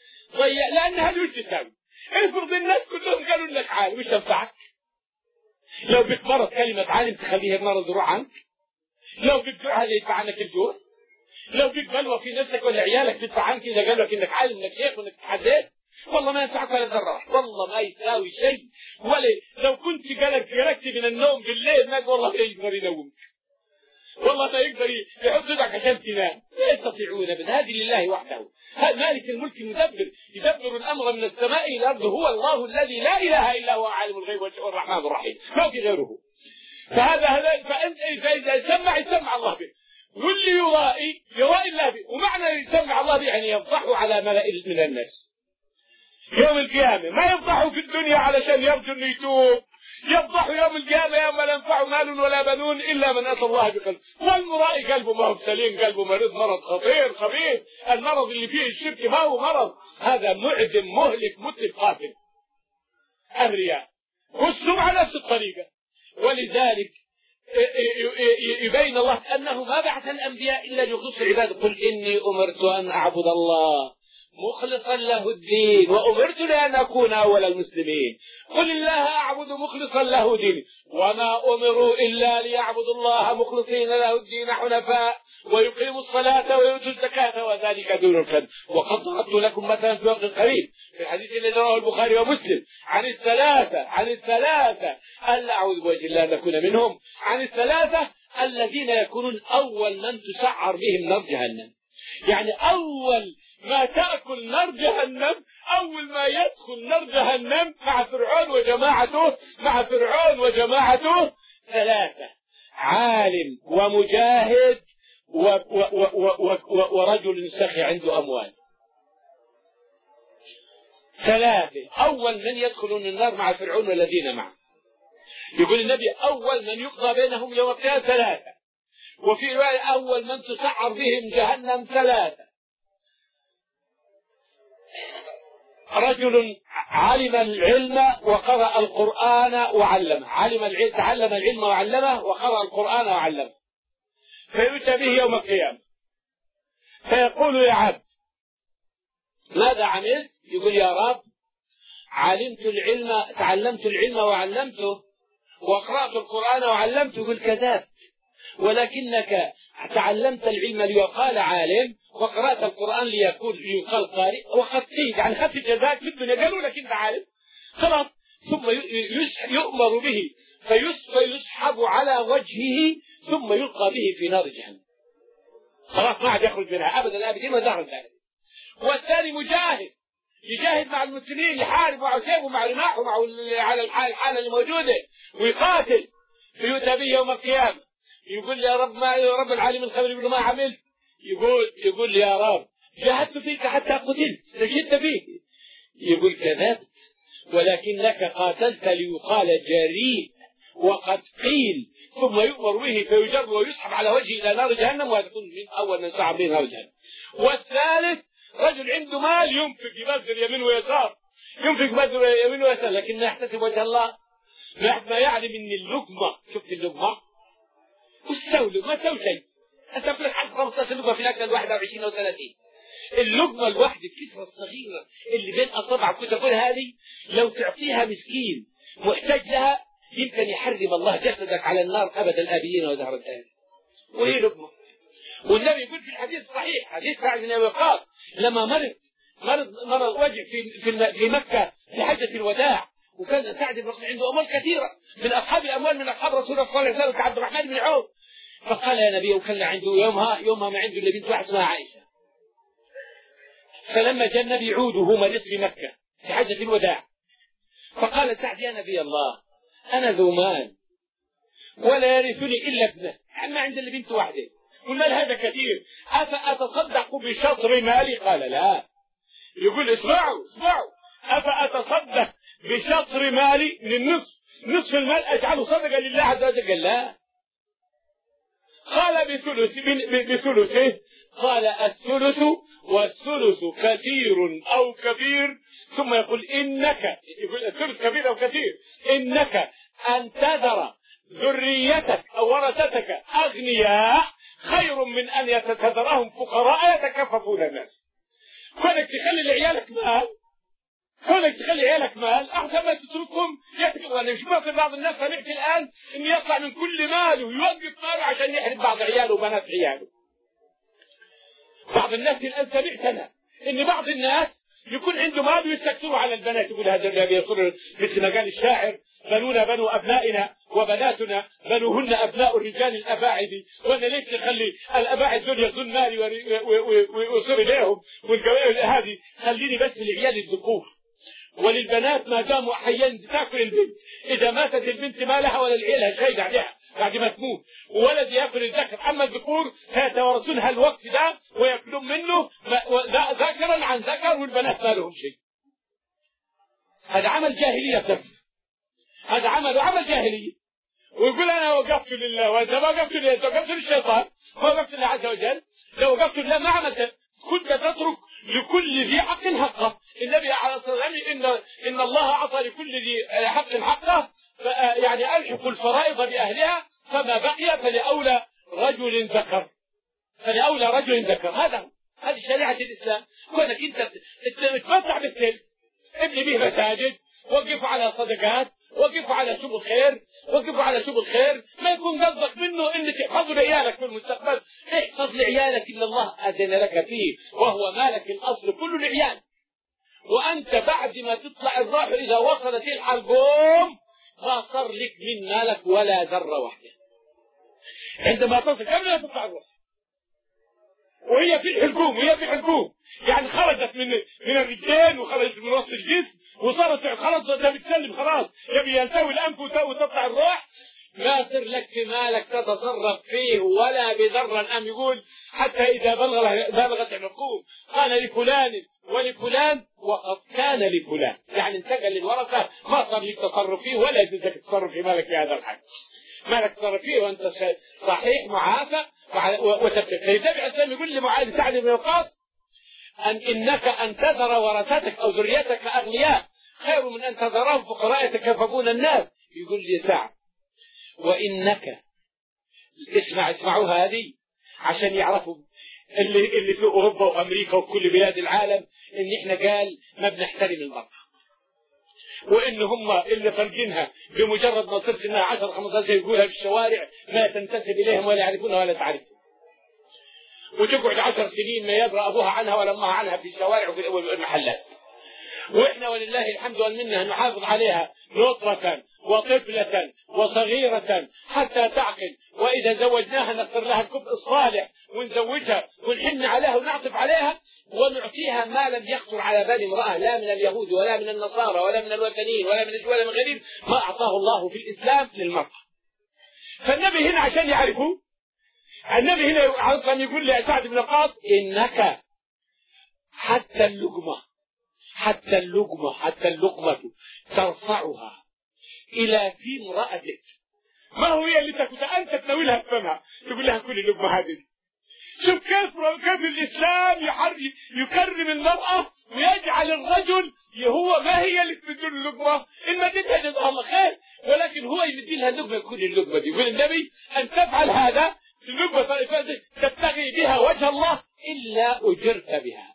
ضيع لأن هذا وش تساوي؟ افرض الناس كلهم قالوا لك عالم وش تنفعك؟ لو بك مرض كلمة عالم تخليه المرض يروح عنك؟ لو بك جوع هذا يدفع عنك الجوع؟ لو بك بلوى في نفسك ولا عيالك تدفع عنك إذا قال لك إنك عالم إنك شيخ وإنك تحدث؟ والله ما ينفعك ولا ذرة، والله ما يساوي شيء. ولا لو كنت قلق فرقت من النوم بالليل ما والله ما يقدر ينومك، والله ما يقدر يحط يدك عشان تنام، لا يستطيعون ابدا. هذه لله وحده، مالك الملك المدبر، يدبر الامر من السماء الى الارض، هو الله الذي لا اله الا هو عالم الغيب والرحمن الرحيم، ما في غيره. فهذا هذا فانت فاذا سمع يسمع الله به، واللي يرائي يرائي الله به. ومعنى يسمع الله به يعني يفضحه على ملأ من الناس يوم القيامه، ما يفضحه في الدنيا علشان يرجو انه يتوب، يفضح يوم القيامة يوم لا ينفع مال ولا بنون إلا من أتى الله بقلب. والمرائي قلبه ما هو سليم، قلبه مريض مرض خطير خبيث، المرض اللي فيه الشرك ما هو مرض، هذا معدم مهلك متلف قاتل. الرياء والسمعة نفس الطريقة. ولذلك يبين الله أنه ما بعث الأنبياء إلا ليخص عباده. قل إني أمرت أن أعبد الله مخلصا له الدين وأمرت لأن أكون أول المسلمين. قل الله أعبد مخلصا له ديني وما أمروا إلا ليعبدوا الله مخلصين له الدين حنفاء ويقيموا الصلاة ويؤتوا الزكاة وذلك دين القيم. وقد ضربت لكم مثلا في وقت قريب في الحديث الذي رواه البخاري ومسلم عن الثلاثة عن الثلاثة ألا أعوذ بوجه الله أن نكون منهم، عن الثلاثة الذين يكونون أول من تسعر بهم نار جهنم. يعني أول ما تأكل نار جهنم، أول ما يدخل نار جهنم مع فرعون وجماعته مع فرعون وجماعته ثلاثة: عالم ومجاهد و و و و و ورجل سخي عنده أموال. ثلاثة أول من يدخلون النار مع فرعون والذين معه. يقول النبي أول من يقضى بينهم يوم القيامة ثلاثة، وفي رواية أول من تسعر بهم جهنم ثلاثة: رجل علم العلم وقرأ القرآن وعلمه، علم العلم تعلم العلم وعلمه وقرأ القرآن وعلمه، فيؤتى به يوم القيامة فيقول يا عبد ماذا عملت؟ يقول يا رب علمت العلم تعلمت العلم وعلمته وقرأت القرآن وعلمته. يقول كذبت، ولكنك تعلمت العلم ليقال عالم وقرأت القرآن ليقول ليقال قارئ وخطيت يعني خدت جزاك في الدنيا، قالوا لك انت عالم خلاص. ثم يؤمر به فيسحب على وجهه ثم يلقى به في نار جهنم، خلاص ما عاد يخرج منها ابدا الابدين ودار ذلك. والثاني مجاهد يجاهد مع المسلمين، يحارب مع سيفه مع رماحه مع على الحاله اللي موجوده ويقاتل، فيؤتى به يوم القيامه يقول يا رب ما يا رب العالمين الخبير يقول ما عملت؟ يقول يقول يا رب جاهدت فيك حتى قتلت استشهدت فيك. يقول كذبت، ولكنك قاتلت ليقال جريء وقد قيل، ثم يؤمر به فيجر ويسحب على وجهه الى نار جهنم ويكون من اول من سحب به نار جهنم. والثالث رجل عنده مال ينفق يبذل يمين ويسار، ينفق يبذل يمين ويسار لكن يحتسب وجه الله، ما يعلم ان اللقمه، شفت اللقمه وش تسوي؟ ما تسوي شيء، أسف لك عشرة خمسة عشر لقمة في الأكل واحد وعشرين أو ثلاثين. اللقمة الواحدة الكسرة الصغيرة اللي بين أصابعك وتقول هذه لو تعطيها مسكين محتاج لها يمكن يحرم الله جسدك على النار أبد الآبيين ودهر الآن. وهي لقمة. والنبي يقول في الحديث الصحيح حديث سعد بن أبي وقاص لما مرض مرض مرض وجه في في في مكة في حجة الوداع، وكان سعد بن وقاص عنده أموال كثيرة من أصحاب الأموال من أصحاب رسول الله صلى الله عليه وسلم كعبد الرحمن بن عوف. فقال يا نبي وكان عنده يومها يومها ما عنده إلا بنت واحد اسمها عائشة. فلما جاء النبي يعود وهو مريض في مكة في حجة الوداع فقال سعد يا نبي الله أنا ذو مال ولا يرثني إلا ابنه، ما عندي إلا بنت واحدة والمال هذا كثير، أفأتصدق بشطر مالي؟ قال لا. يقول اسمعوا اسمعوا أفأتصدق بشطر مالي من النصف نصف المال أجعله صدقة لله عز وجل؟ قال لا. قال بثلث بثلثه؟ قال الثلث والثلث كثير أو كبير. ثم يقول إنك يقول الثلث كبير أو كثير إنك أن تذر ذريتك أو ورثتك أغنياء خير من أن يتذرهم فقراء يتكففون الناس. كونك تخلي لعيالك مال كونك تخلي عيالك مال أحسن ما تتركهم يحرقوا. أنا مش باطل بعض الناس سمعت الآن إنه يطلع من كل ماله ويوقف ماله عشان يحرق بعض عياله وبنات عياله. بعض الناس الآن سمعت أنا إن بعض الناس يكون عنده مال ويستكثروا على البنات، يقول هذا الذي يصير مثل ما قال الشاعر: بنونا بنو أبنائنا وبناتنا بنوهن أبناء الرجال الأباعد، وأنا ليش نخلي الأباعد دول ياخذون مالي ويصير إليهم والجوائز هذه، خليني بس لعيال الذكور وللبنات ما داموا أحيان تاكل البنت. إذا ماتت البنت ما لها ولا لعيالها شيء عليها بعد ما تموت، وولد ياكل الذكر. أما الذكور فيتوارثونها الوقت ده ويأكلون منه ذكرا عن ذكر، والبنات ما لهم شيء. هذا عمل جاهلية تفر. هذا عمل وعمل جاهلية. ويقول أنا وقفت لله، وإذا ما وقفت لله وقفت للشيطان، ما وقفت لله عز وجل. لو وقفت لله ما عملت. كنت تترك لكل ذي حق حقه. النبي عليه الصلاة والسلام إن إن الله أعطى لكل ذي حق حقه، يعني ألحق الفرائض بأهلها، فما بقي فلأولى رجل ذكر. فلأولى رجل ذكر. هذا هذه شريعة الإسلام. كونك أنت تتمتع بالسلم، ابني به مساجد، وقفوا على صدقات، وقفوا على سبل خير، وقفوا على سبل خير. ما يكون قصدك منه إن تحفظ لعيالك في المستقبل. احفظ لعيالك إلا الله أذن لك فيه، وهو مالك الأصل كل العيال. وأنت بعد ما تطلع الروح إذا وصلت الحلقوم ما صار لك من مالك ولا ذرة واحدة. عندما تصل قبل لا تطلع الروح وهي في الحلقوم، وهي في الحلقوم يعني خرجت من من الرجلين وخرجت من وسط الجسم وصارت خلاص ده بتسلم، خلاص يبي يلتوي الأنف وتطلع الروح، ما صار لك في مالك تتصرف فيه ولا بذرة. أم يقول حتى إذا بلغ بلغت الحلقوم قال لفلان ولفلان وقد كان لفلان، يعني انتقل للورثة، ما صار لك تصرف فيه ولا يجوز لك تصرف في مالك في هذا الحد. مالك تصرف فيه وأنت صحيح معافى وتبتك. فالنبي عليه السلام يقول لمعاذ سعد بن وقاص أن إنك أن تذر ورثتك أو ذريتك أغنياء خير من أن تذرهم فقراء يتكففون الناس. يقول لي سعد وإنك اسمع اسمعوا هذه عشان يعرفوا اللي اللي في أوروبا وأمريكا وكل بلاد العالم إن إحنا قال ما بنحترم المرأة، وإن هم اللي خلقينها بمجرد ما تصير سنها عشر خمسة يقولها في الشوارع ما تنتسب إليهم ولا يعرفونها ولا تعرفهم، وتقعد عشر سنين ما يدرى أبوها عنها ولا أمها عنها في الشوارع والمحلات. وإحنا ولله الحمد والمنة نحافظ عليها نطرة وطفلة وصغيرة حتى تعقل، وإذا زوجناها نختار لها الكفء الصالح ونزوجها ونحن عليها ونعطف عليها ونعطيها ما لم يخطر على بال امرأة لا من اليهود ولا من النصارى ولا من الوثنيين ولا من ولا من غيرهم ما أعطاه الله في الإسلام للمرأة. فالنبي هنا عشان يعرفوا، النبي هنا عشان يقول لسعد بن وقاص إنك حتى اللقمة حتى اللقمة حتى اللقمة ترفعها إلى في امرأتك، ما هو هي اللي كنت أنت تناولها بفمها تقول لها كل اللقمة هذه. شوف كيف كيف الإسلام يكرم المرأة ويجعل الرجل هو ما هي اللي تدي اللقمة، إن ما تديها جزاها الله خير، ولكن هو يمدي لها اللقمة كل اللقمة دي. يقول النبي أن تفعل هذا في اللقمة تبتغي بها وجه الله إلا أجرت بها،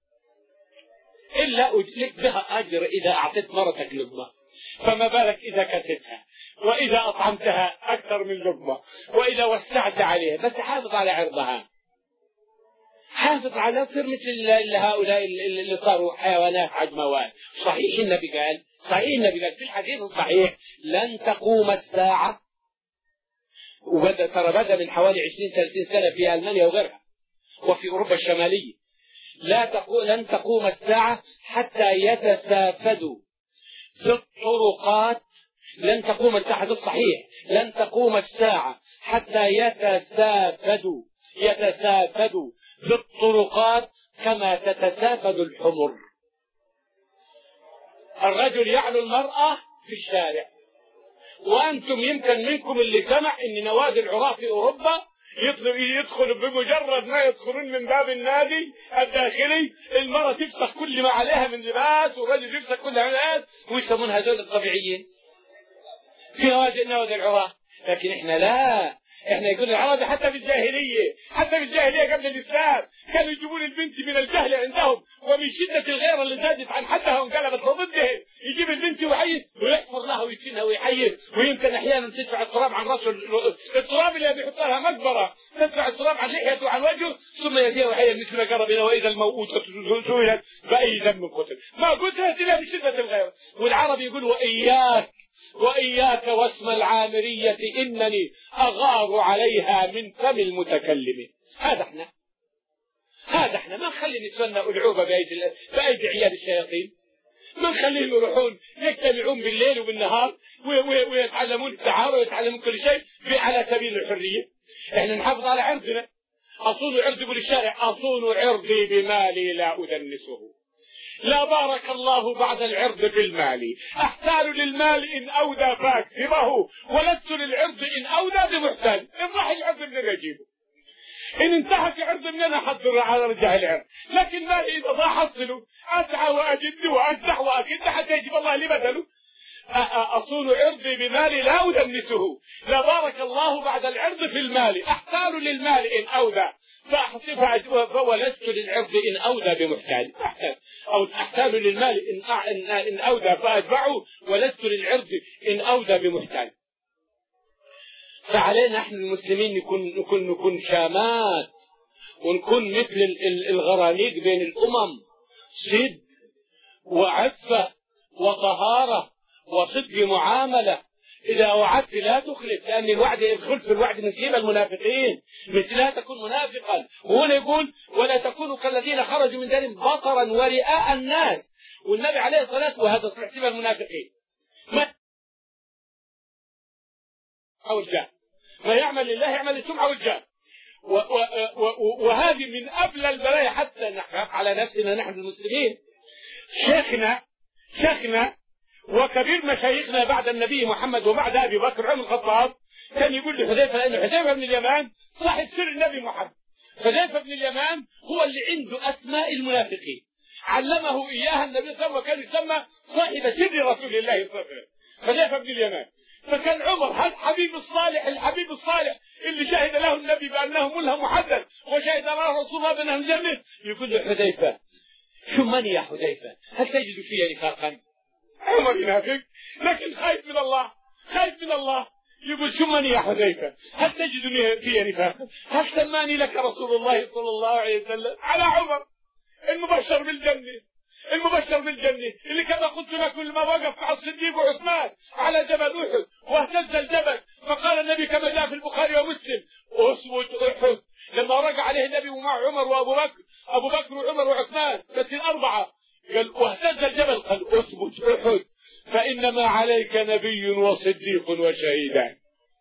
إلا أجرت بها أجر إذا أعطيت مرتك لقمة، فما بالك إذا كسبتها وإذا أطعمتها أكثر من لقمة وإذا وسعت عليها. بس حافظ على عرضها، حافظ على صير مثل هؤلاء اللي صاروا حيوانات عجموات. صحيح النبي قال صحيح النبي قال في الحديث الصحيح لن تقوم الساعة، وبدأ ترى بدأ من حوالي عشرين ثلاثين سنة في ألمانيا وغيرها وفي أوروبا الشمالية، لا تقول لن تقوم الساعة حتى يتسافدوا في الطرقات. لن تقوم الساعة الصحيح لن تقوم الساعة حتى يتسافدوا يتسافدوا في الطرقات كما تتسافد الحمر. الرجل يعلو المرأة في الشارع، وأنتم يمكن منكم اللي سمع إن نوادي العراة في أوروبا يدخلوا بمجرد ما يدخلون من باب النادي الداخلي المرأة تفسخ كل ما عليها من لباس والرجل يفسخ كل ما عليها، ويسمون هذول الطبيعيين في نوادي نوادي العراة. لكن احنا لا، احنا يقول العربي حتى في الجاهليه، حتى في الجاهليه قبل الاسلام كانوا يجيبون البنت من الجهل عندهم ومن شده الغيره اللي زادت عن حدها وانقلبت ضدهم، يجيب البنت ويعيط ويحفر لها ويدفنها ويحيي، ويمكن احيانا تدفع التراب عن راسه، التراب اللي بيحط لها مقبره، تدفع التراب عن لحيته وعن وجهه، ثم ياتيها ويحيي مثل ما قرب الى واذا الموءودة سئلت باي ذنب قتل، ما قتلت الا بشده الغيره. والعربي يقول واياك وإياك واسم العامرية إنني أغار عليها من فم المتكلم. هذا احنا هذا احنا ما نخلي نسواننا ألعوبة بأيدي بأيدي عيال الشياطين، ما نخليهم يروحون يجتمعون بالليل وبالنهار ويتعلمون الدعارة ويتعلمون كل شيء على سبيل الحرية. احنا نحافظ على عرضنا. أصون عرضي بالشارع، أصون عرضي بمالي لا أدنسه، لا بارك الله بعد العرض بالمال، احتال للمال ان اودى فاكسبه، ولست للعرض ان اودى بمحتال. ان راح العرض من اجيبه، ان انتهك عرض من انا احضر على رجع العرض، لكن مالي اذا ضاع حصله اسعى واجد وامدح واكد حتى يجيب الله لي بدله. اصون عرضي بمالي لا ادنسه، لا بارك الله بعد العرض في المال، احتال للمال ان اودى فاحسبها، ولست للعرض ان اودى بمحتال. أو أحتال للمال إن إن أودى فأتبعه، ولست للعرض إن أودى بمحتال. فعلينا نحن المسلمين نكون نكون نكون شامات، ونكون مثل الغرانيق بين الأمم، صدق وعفة وطهارة وصدق معاملة. إذا وعدت لا تخلف، لأن الوعد يدخل في الوعد نسيب المنافقين، مثل لا تكون منافقا. وهنا يقول ولا تكونوا كالذين خرجوا من دينهم بطرا ورئاء الناس، والنبي عليه الصلاة والسلام وهذا نسيب المنافقين. ما أو الجاه، ما يعمل لله يعمل للسمعة والجاه، وهذه من أبلى البلايا حتى نخاف على نفسنا نحن المسلمين. شيخنا شيخنا وكبير مشايخنا بعد النبي محمد وبعد أبي بكر عمر الخطاب كان يقول لحذيفة، لأن حذيفة بن اليمان صاحب سر النبي محمد. حذيفة بن اليمان هو اللي عنده أسماء المنافقين، علمه إياها النبي صلى الله عليه وسلم، وكان يسمى صاحب سر رسول الله صلى الله عليه وسلم، حذيفة بن اليمان. فكان عمر هذا حبيب الصالح، الحبيب الصالح اللي شهد له النبي بأنه ملهم محدد، وشهد له رسول الله بأنه جنة، يقول له حذيفة شو من يا حذيفة، هل تجد في نفاقا؟ عمر ينافق لكن خايف من الله، خايف من الله. يقول شو من يا حذيفة، هل تجدني في نفاقا؟ هل سماني لك رسول الله صلى الله عليه وسلم؟ على عمر المبشر بالجنة، المبشر بالجنة اللي كما قلت لكم لما وقف مع الصديق وعثمان على جبل أحد واهتز الجبل، فقال النبي كما جاء في البخاري ومسلم أثبت أحد، لما رجع عليه النبي ومع عمر وأبو بكر، أبو بكر وعمر وعثمان بس الأربعة، قال واهتز الجبل، قال أثبت أحد فإنما عليك نبي وصديق وشهيدان.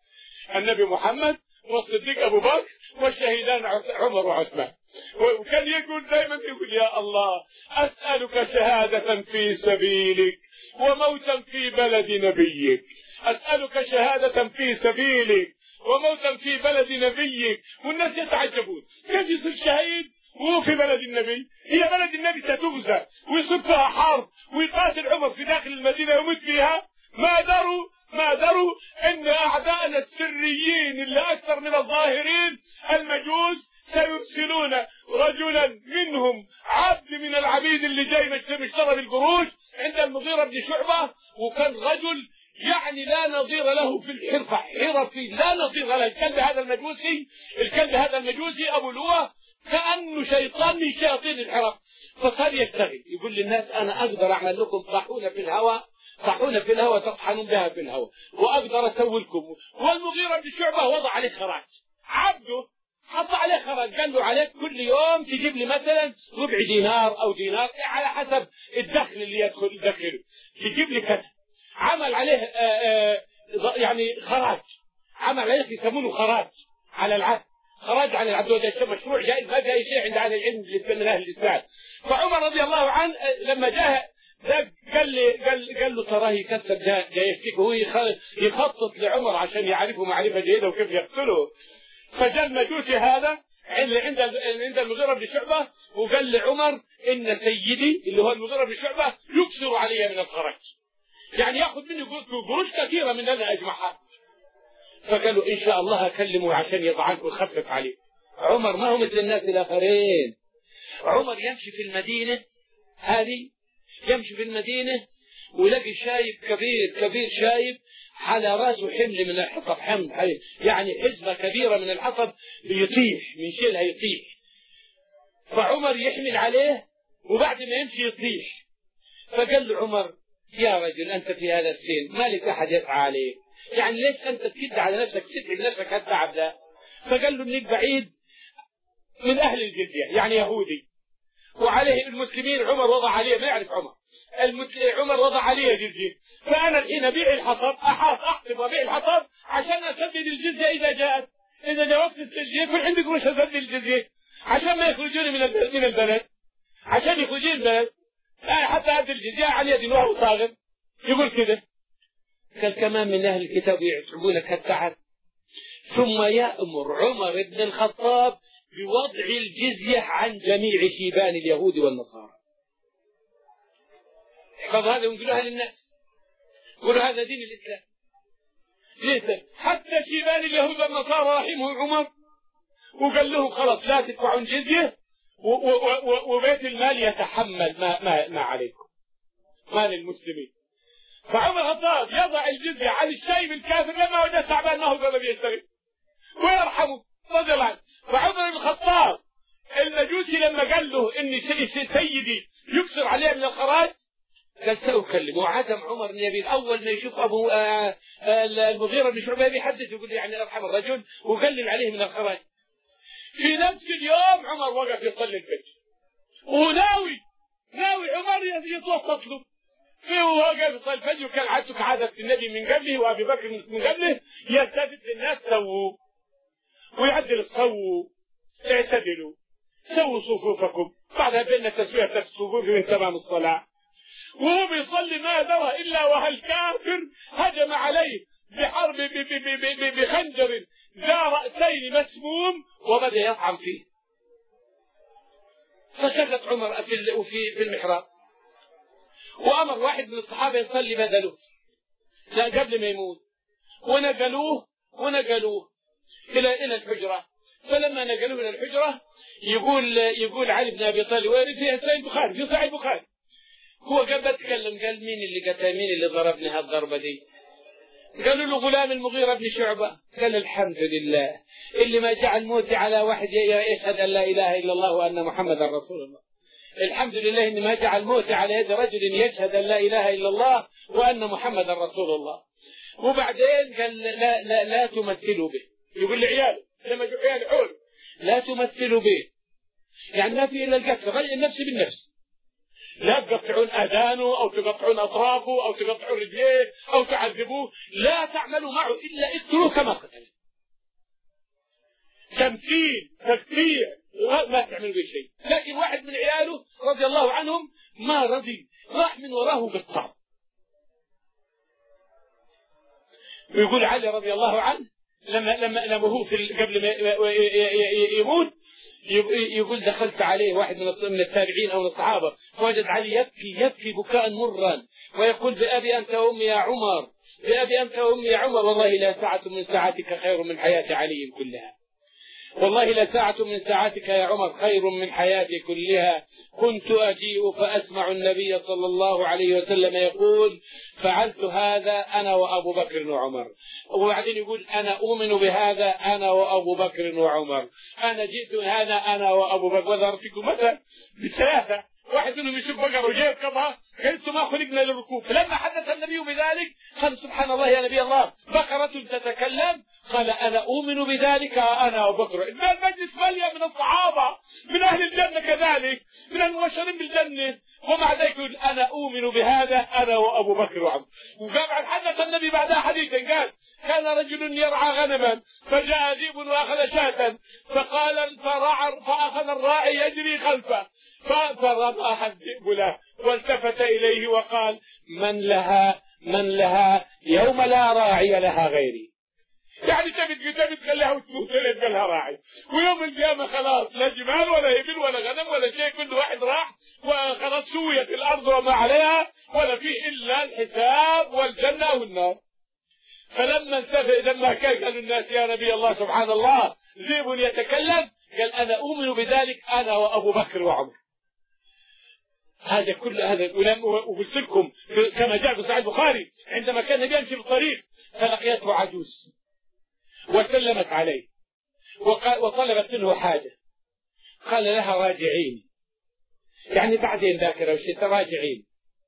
النبي محمد والصديق أبو بكر والشهيدان عمر وعثمان. وكان يقول دائما يقول يا الله أسألك شهادة في سبيلك وموتا في بلد نبيك، أسألك شهادة في سبيلك وموتا في بلد نبيك. والناس يتعجبون كيف يصير شهيد وهو في بلد النبي؟ هي بلد النبي ستغزى ويصير فيها حرب ويقاتل عمر في داخل المدينة ويموت فيها. ما دروا ما دروا ان اعداءنا السريين اللي اكثر من الظاهرين المجوس سيرسلون رجلا منهم عبد من العبيد اللي جاي مشترى بالقروش عند المغيرة بن شعبة، وكان رجل يعني لا نظير له في الحرفة، حرفي لا نظير له. الكلب هذا المجوسي الكلب هذا المجوسي ابو لؤى كأنه شيطان من شياطين الحرف. فصار يشتغل يقول للناس انا اقدر اعمل لكم طاحونه في الهواء، طاحونه في الهواء تطحنون بها في الهواء، واقدر اسوي لكم. والمغيرة بن شعبة وضع عليه خراج، عبده حط عليه خراج، قال له عليك كل يوم تجيب لي مثلا ربع دينار او دينار على حسب الدخل اللي يدخل يدخله، تجيب لي كذا. عمل عليه آآ آآ يعني خراج، عمل عليه يسمونه خراج على العبد، خراج على العبد. وهذا مشروع جائز ما في اي شيء عند اهل العلم بالنسبه من اهل الاسلام. فعمر رضي الله عنه لما جاء قال لي قال قال له تراه يكسب جاي يفتك، وهو يخطط لعمر عشان يعرفه معرفه جيده وكيف يقتله. فجاء المجوسي هذا عند عند عند المغيرة بن شعبة وقال لعمر ان سيدي اللي هو المغيرة بن شعبة يكثر علي من الخراج، يعني ياخذ مني قروش كثيره من انا اجمعها. فقالوا إن شاء الله أكلمه عشان يضعنك ويخفف عليه. عمر ما هو مثل الناس الآخرين. عمر يمشي في المدينة هذه، يمشي في المدينة ويلاقي شايب كبير كبير شايب على راسه حمل من الحطب، حمل يعني حزمة كبيرة من الحطب يطيح من شيلها يطيح. فعمر يحمل عليه وبعد ما يمشي يطيح. فقال له عمر يا رجل أنت في هذا السن ما لك أحد يسعى عليك، يعني ليش أنت تكد على نفسك تتعب نفسك هالتعب ده؟ فقال له إنك بعيد من أهل الجزية يعني يهودي، وعليه المسلمين عمر وضع عليه، ما يعرف عمر عمر وضع عليه جزية، فأنا الحين أبيع الحطب أحاط أحطب وأبيع الحطب عشان أسدد الجزية إذا جاءت، إذا جاء وقت التسجيل كل عندي قروش أسدد الجزية عشان ما يخرجوني من من البلد، عشان يخرجوني من البلد حتى هذه الجزية على يد وهو صاغر يقول كذا. قال كمان من أهل الكتاب يعتبونك هالتعب. ثم يأمر عمر بن الخطاب بوضع الجزية عن جميع شيبان اليهود والنصارى. يحفظ هذا ويقولوها للناس، يقولوا هذا دين الإسلام. ليس حتى شيبان اليهود والنصارى رحمه عمر وقال لهم خلاص لا تدفعون جزية وبيت المال يتحمل ما, ما, ما عليكم مال المسلمين. فعمر الخطاب يضع الجزية عن الشايب الكافر لما وجد تعبان ما هو قادر يشتغل ويرحمه رضي الله عنه. فعمر بن الخطاب المجوسي لما قال له ان سيدي يكسر عليه من الخراج قال سأكلمه. وعزم عمر بن يبي اول ما يشوف ابو آآ آآ المغيرة بن شعبة يحدث يقول يعني ارحم الرجل وقلل عليه من الخراج. في نفس اليوم عمر وقف يصلي الفجر وناوي ناوي عمر يتوسط له وهو قال يصلي الفجر، وكان عادته كعادة النبي من قبله وابي بكر من قبله يلتفت للناس سووا ويعدل الصو اعتدلوا سووا صفوفكم بعدها بين تسوية الصفوف من تمام الصلاة. وهو بيصلي ما درى إلا وهالكافر هجم عليه بحرب بخنجر ذا رأسين مسموم وبدأ يطعن فيه. فسكت عمر في في المحراب وأمر واحد من الصحابة يصلي بدله لا قبل ما يموت، ونقلوه ونقلوه إلى إلى الحجرة. فلما نقلوه إلى الحجرة يقول يقول علي بن أبي طالب وين فيها سيد البخاري في صحيح البخاري هو قال بتكلم قال مين اللي قتل مين اللي ضربني هالضربة دي؟ قالوا له غلام المغيرة بن شعبة. قال الحمد لله اللي ما جعل موتي على واحد يشهد أن لا إله إلا الله وأن محمدا رسول الله. الحمد لله إن ما جعل موتي على يد رجل يشهد أن لا إله إلا الله وأن محمدا رسول الله. وبعدين قال لا لا لا تمثلوا به. يقول لعياله لما جاء عيال حول لا تمثلوا به، يعني ما في إلا القتل غير النفس بالنفس، لا تقطعون أذانه أو تقطعون أطرافه أو تقطعون رجليه أو تعذبوه، لا تعملوا معه إلا اقتلوه كما قتل. تمثيل تقطيع ما تعملوا به شيء. لكن واحد من عياله رضي الله عنهم ما رضي راح من وراه قطع. ويقول علي رضي الله عنه لما لما لما هو في قبل ما يموت يقول دخلت عليه واحد من التابعين او الصحابه فوجد علي يبكي يبكي بكاء مرا ويقول بأبي أنت وأمي يا عمر بأبي أنت وأمي يا عمر والله لا ساعة من ساعتك خير من حياة علي كلها، والله لا ساعة من ساعتك يا عمر خير من حياتي كلها. كنت أجيء فأسمع النبي صلى الله عليه وسلم يقول فعلت هذا أنا وأبو بكر وعمر. وبعدين يقول أنا أؤمن بهذا أنا وأبو بكر وعمر. أنا جئت هذا أنا وأبو بكر. وذكرتكم مثلا بثلاثة واحد منهم يشوف بقرة وجايب قطعة قلت ما خلقنا للركوب. فلما حدث النبي بذلك قال سبحان الله يا نبي الله بقرة تتكلم؟ قال أنا أؤمن بذلك أنا وأبو بكر. المجلس مليء من الصحابة من أهل الجنة كذلك من المبشرين بالجنة، ومع ذلك يقول أنا أؤمن بهذا أنا وأبو بكر وعمر. وقال حدث النبي بعدها حديثا قال كان رجل يرعى غنما فجاء ذئب وأخذ شاة فقال فرعى فأخذ الراعي يجري خلفه فرماها الذئب له والتفت إليه وقال من لها من لها يوم لا راعي لها غيري. يعني تبي تبي تخليها وتموت قال لها راعي، ويوم القيامة خلاص لا جمال ولا إبل ولا غنم ولا شيء، كل واحد راح وخلاص سويت الأرض وما عليها ولا فيه إلا الحساب والجنة والنار. فلما انتبه لما كان قالوا الناس يا نبي الله سبحان الله ذئب يتكلم، قال أنا أؤمن بذلك أنا وأبو بكر وعمر. هذا كل هذا. وقلت لكم كما جاء في صحيح البخاري عندما كان النبي يمشي بالطريق فلقيته عجوز وسلمت عليه وطلبت منه حاجة، قال لها راجعين، يعني بعدين ذاكرة وشيء راجعين.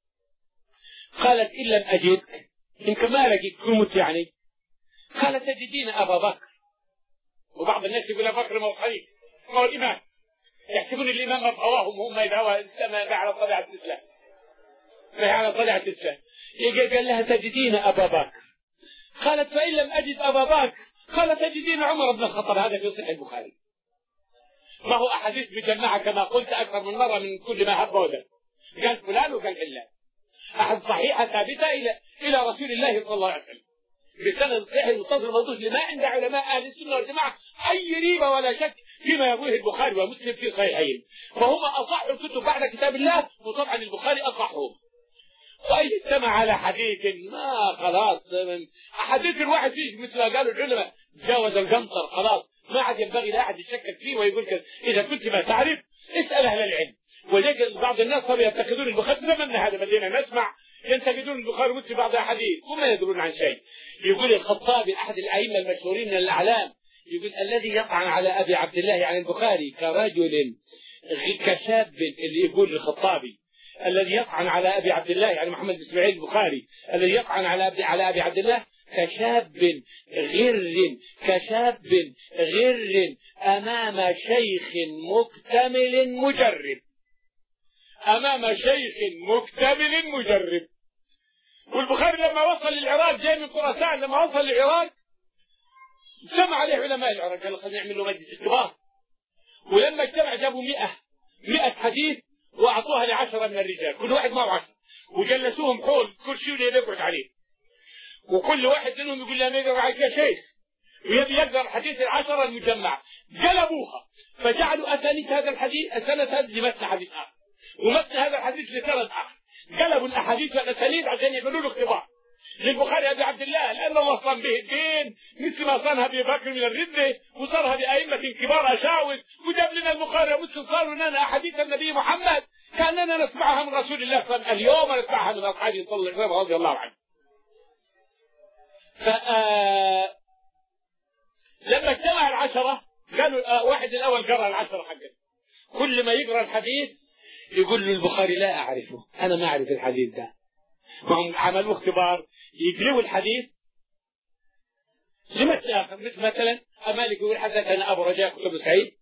قالت إن لم أجدك، إنك ما لقيت كنت يعني. قالت تجدين أبا بكر. وبعض الناس يقول أبا بكر ما هو خليفة، ما هو الإمام، يحسبون الإمام أبهواهم هم يدعوا الإسلام ما على طبيعة الإسلام، ما على طبيعة الإسلام. قال لها تجدين أبا بكر. قالت فإن لم أجد أبا بكر، قال تجدين عمر بن الخطاب. هذا في صحيح البخاري. ما هو أحاديث بجماعة كما قلت أكثر من مرة من كل ما هب ودب. قال فلان وقال علان، أحد صحيحة ثابتة إلى إلى رسول الله صلى الله عليه وسلم بسند صحيح متصل موضوع لما عند علماء أهل السنة والجماعة أي ريبة ولا شك فيما يرويه البخاري ومسلم في صحيحين، فهما أصح الكتب بعد كتاب الله، وطبعا البخاري أصحهم. وأي استمع على حديث ما خلاص حديث الواحد فيه مثل ما قالوا العلماء جاوز القنطر، خلاص ما عاد ينبغي لا أحد يشكك فيه ويقول كذا. إذا كنت ما تعرف اسأل أهل العلم. ولكن بعض الناس صاروا يتخذون البخاري زمننا هذا بدينا نسمع ينتقدون البخاري ومسلم بعض الأحاديث وما يدرون عن شيء. يقول الخطابي أحد الأئمة المشهورين من الأعلام يقول الذي يطعن على أبي عبد الله عن البخاري كرجل كشاب، اللي يقول الخطابي الذي يطعن على أبي عبد الله يعني محمد بن إسماعيل البخاري الذي يطعن على أبي على أبي عبد الله كشاب غر كشاب غر أمام شيخ مكتمل مجرب، أمام شيخ مكتمل مجرب. والبخاري لما وصل للعراق جاي من خراسان، لما وصل للعراق اجتمع عليه علماء العراق قالوا خلينا نعمل له مجلس كبار، ولما اجتمع جابوا مئة مئة حديث وأعطوها لعشرة من الرجال كل واحد معه عشرة وجلسوهم حول كل شيء اللي يقعد عليه، وكل واحد منهم يقول له أنا يقرأ عليك يا شيخ ويبي يقرأ حديث العشرة المجمعة. قلبوها فجعلوا أسانيد هذا الحديث أسانيد هذا لمتن حديث آخر ومتن هذا الحديث لسند آخر، قلبوا الأحاديث والأسانيد عشان يعملوا له اختبار للبخاري أبي عبد الله، لأن الله صان به الدين مثل ما صانها أبي بكر من الردة وصارها بأئمة كبار أشاوس، وجاب لنا البخاري ومسلم صاروا لنا أحاديث النبي محمد كأننا نسمعها من رسول الله صلى الله عليه وسلم اليوم نسمعها من أصحابه صلى الله عليه وسلم رضي الله عنه. لما اجتمع العشرة قالوا واحد الأول قرأ العشرة حقه، كل ما يقرأ الحديث يقول له البخاري لا أعرفه، أنا ما أعرف الحديث ده. هم عملوا اختبار يقلوا الحديث لمثل آخر، مثل مثلا مالك يقول حدثنا أبو رجاء بن سعيد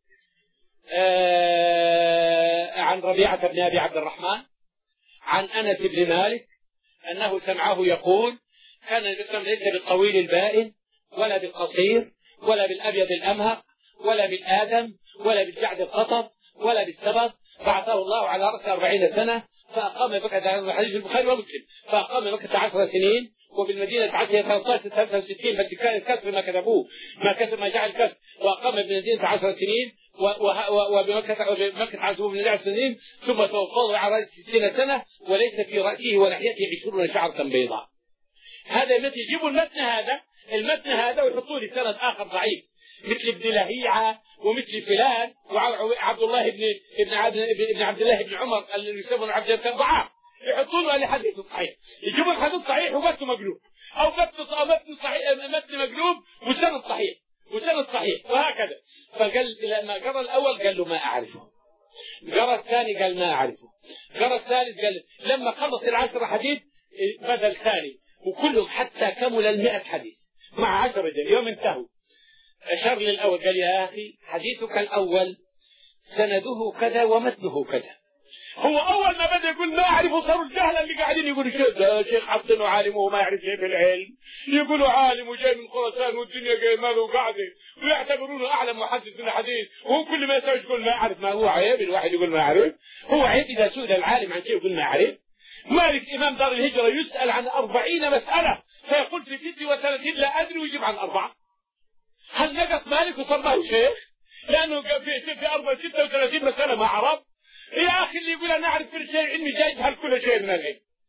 آه عن ربيعة بن أبي عبد الرحمن عن أنس بن مالك أنه سمعه يقول كان الإسلام ليس بالطويل البائن ولا بالقصير ولا بالأبيض الأمهق ولا بالآدم ولا بالجعد القطب ولا بالسبط، بعثه الله على رأس أربعين سنة فأقام مكة، حديث البخاري ومسلم، فأقام مكة عشر سنين وبالمدينة عشر ثلاثة ثلاثة وستين، بس كان الكسر ما كتبوه ما كتب ما جعل الكسر، وأقام بالمدينة عشر سنين وبمكة وبمكة عشر سنين ثم توفى على رأس ستين سنة وليس في رأسه ولحيته عشرون شعرة بيضاء. هذا المتن يجيبوا المتن هذا المتن هذا ويحطوا لي سند آخر ضعيف مثل ابن لهيعة ومثل فلان وعبد الله بن ابن عبد ابن عبد الله بن عمر اللي يسمونه عبد الله ضعاف، يحطوا له الحديث صحيح، يجيبوا الحديث صحيح ومتن مقلوب او متن متن صحيح متن مقلوب وسند صحيح وسند صحيح وهكذا. فقال لما قرأ الأول قال له ما أعرفه، قرأ الثاني قال ما أعرفه، قرأ الثالث قال لما خلص العشرة حديث بدل ثاني وكلهم حتى كمل المئة حديث مع عشرة رجال يوم انتهوا. أشار للأول قال يا أخي حديثك الأول سنده كذا ومتنه كذا. هو أول ما بدأ يقول ما أعرف صاروا الجهل اللي قاعدين يقولوا شيخ شيخ حفظ وعالم وما يعرف شيء في العلم، يقولوا عالم وجاي من خراسان والدنيا جاي ماله قاعدة ويعتبرونه أعلم محدث من الحديث، وهو كل ما يسوي يقول ما أعرف. ما هو عيب الواحد يقول ما أعرف؟ هو عيب إذا سئل العالم عن شيء يقول ما أعرف؟ مالك إمام دار الهجرة يسأل عن أربعين مسألة فيقول في ست وثلاثين لا أدري ويجيب عن أربعة. هل نقص مالك وصار ما هو شيخ؟ لأنه في في أربعة ستة وثلاثين مسألة ما عرف؟ يا أخي اللي يقول أنا أعرف كل شيء علمي جايب هل كل شيء من العلم.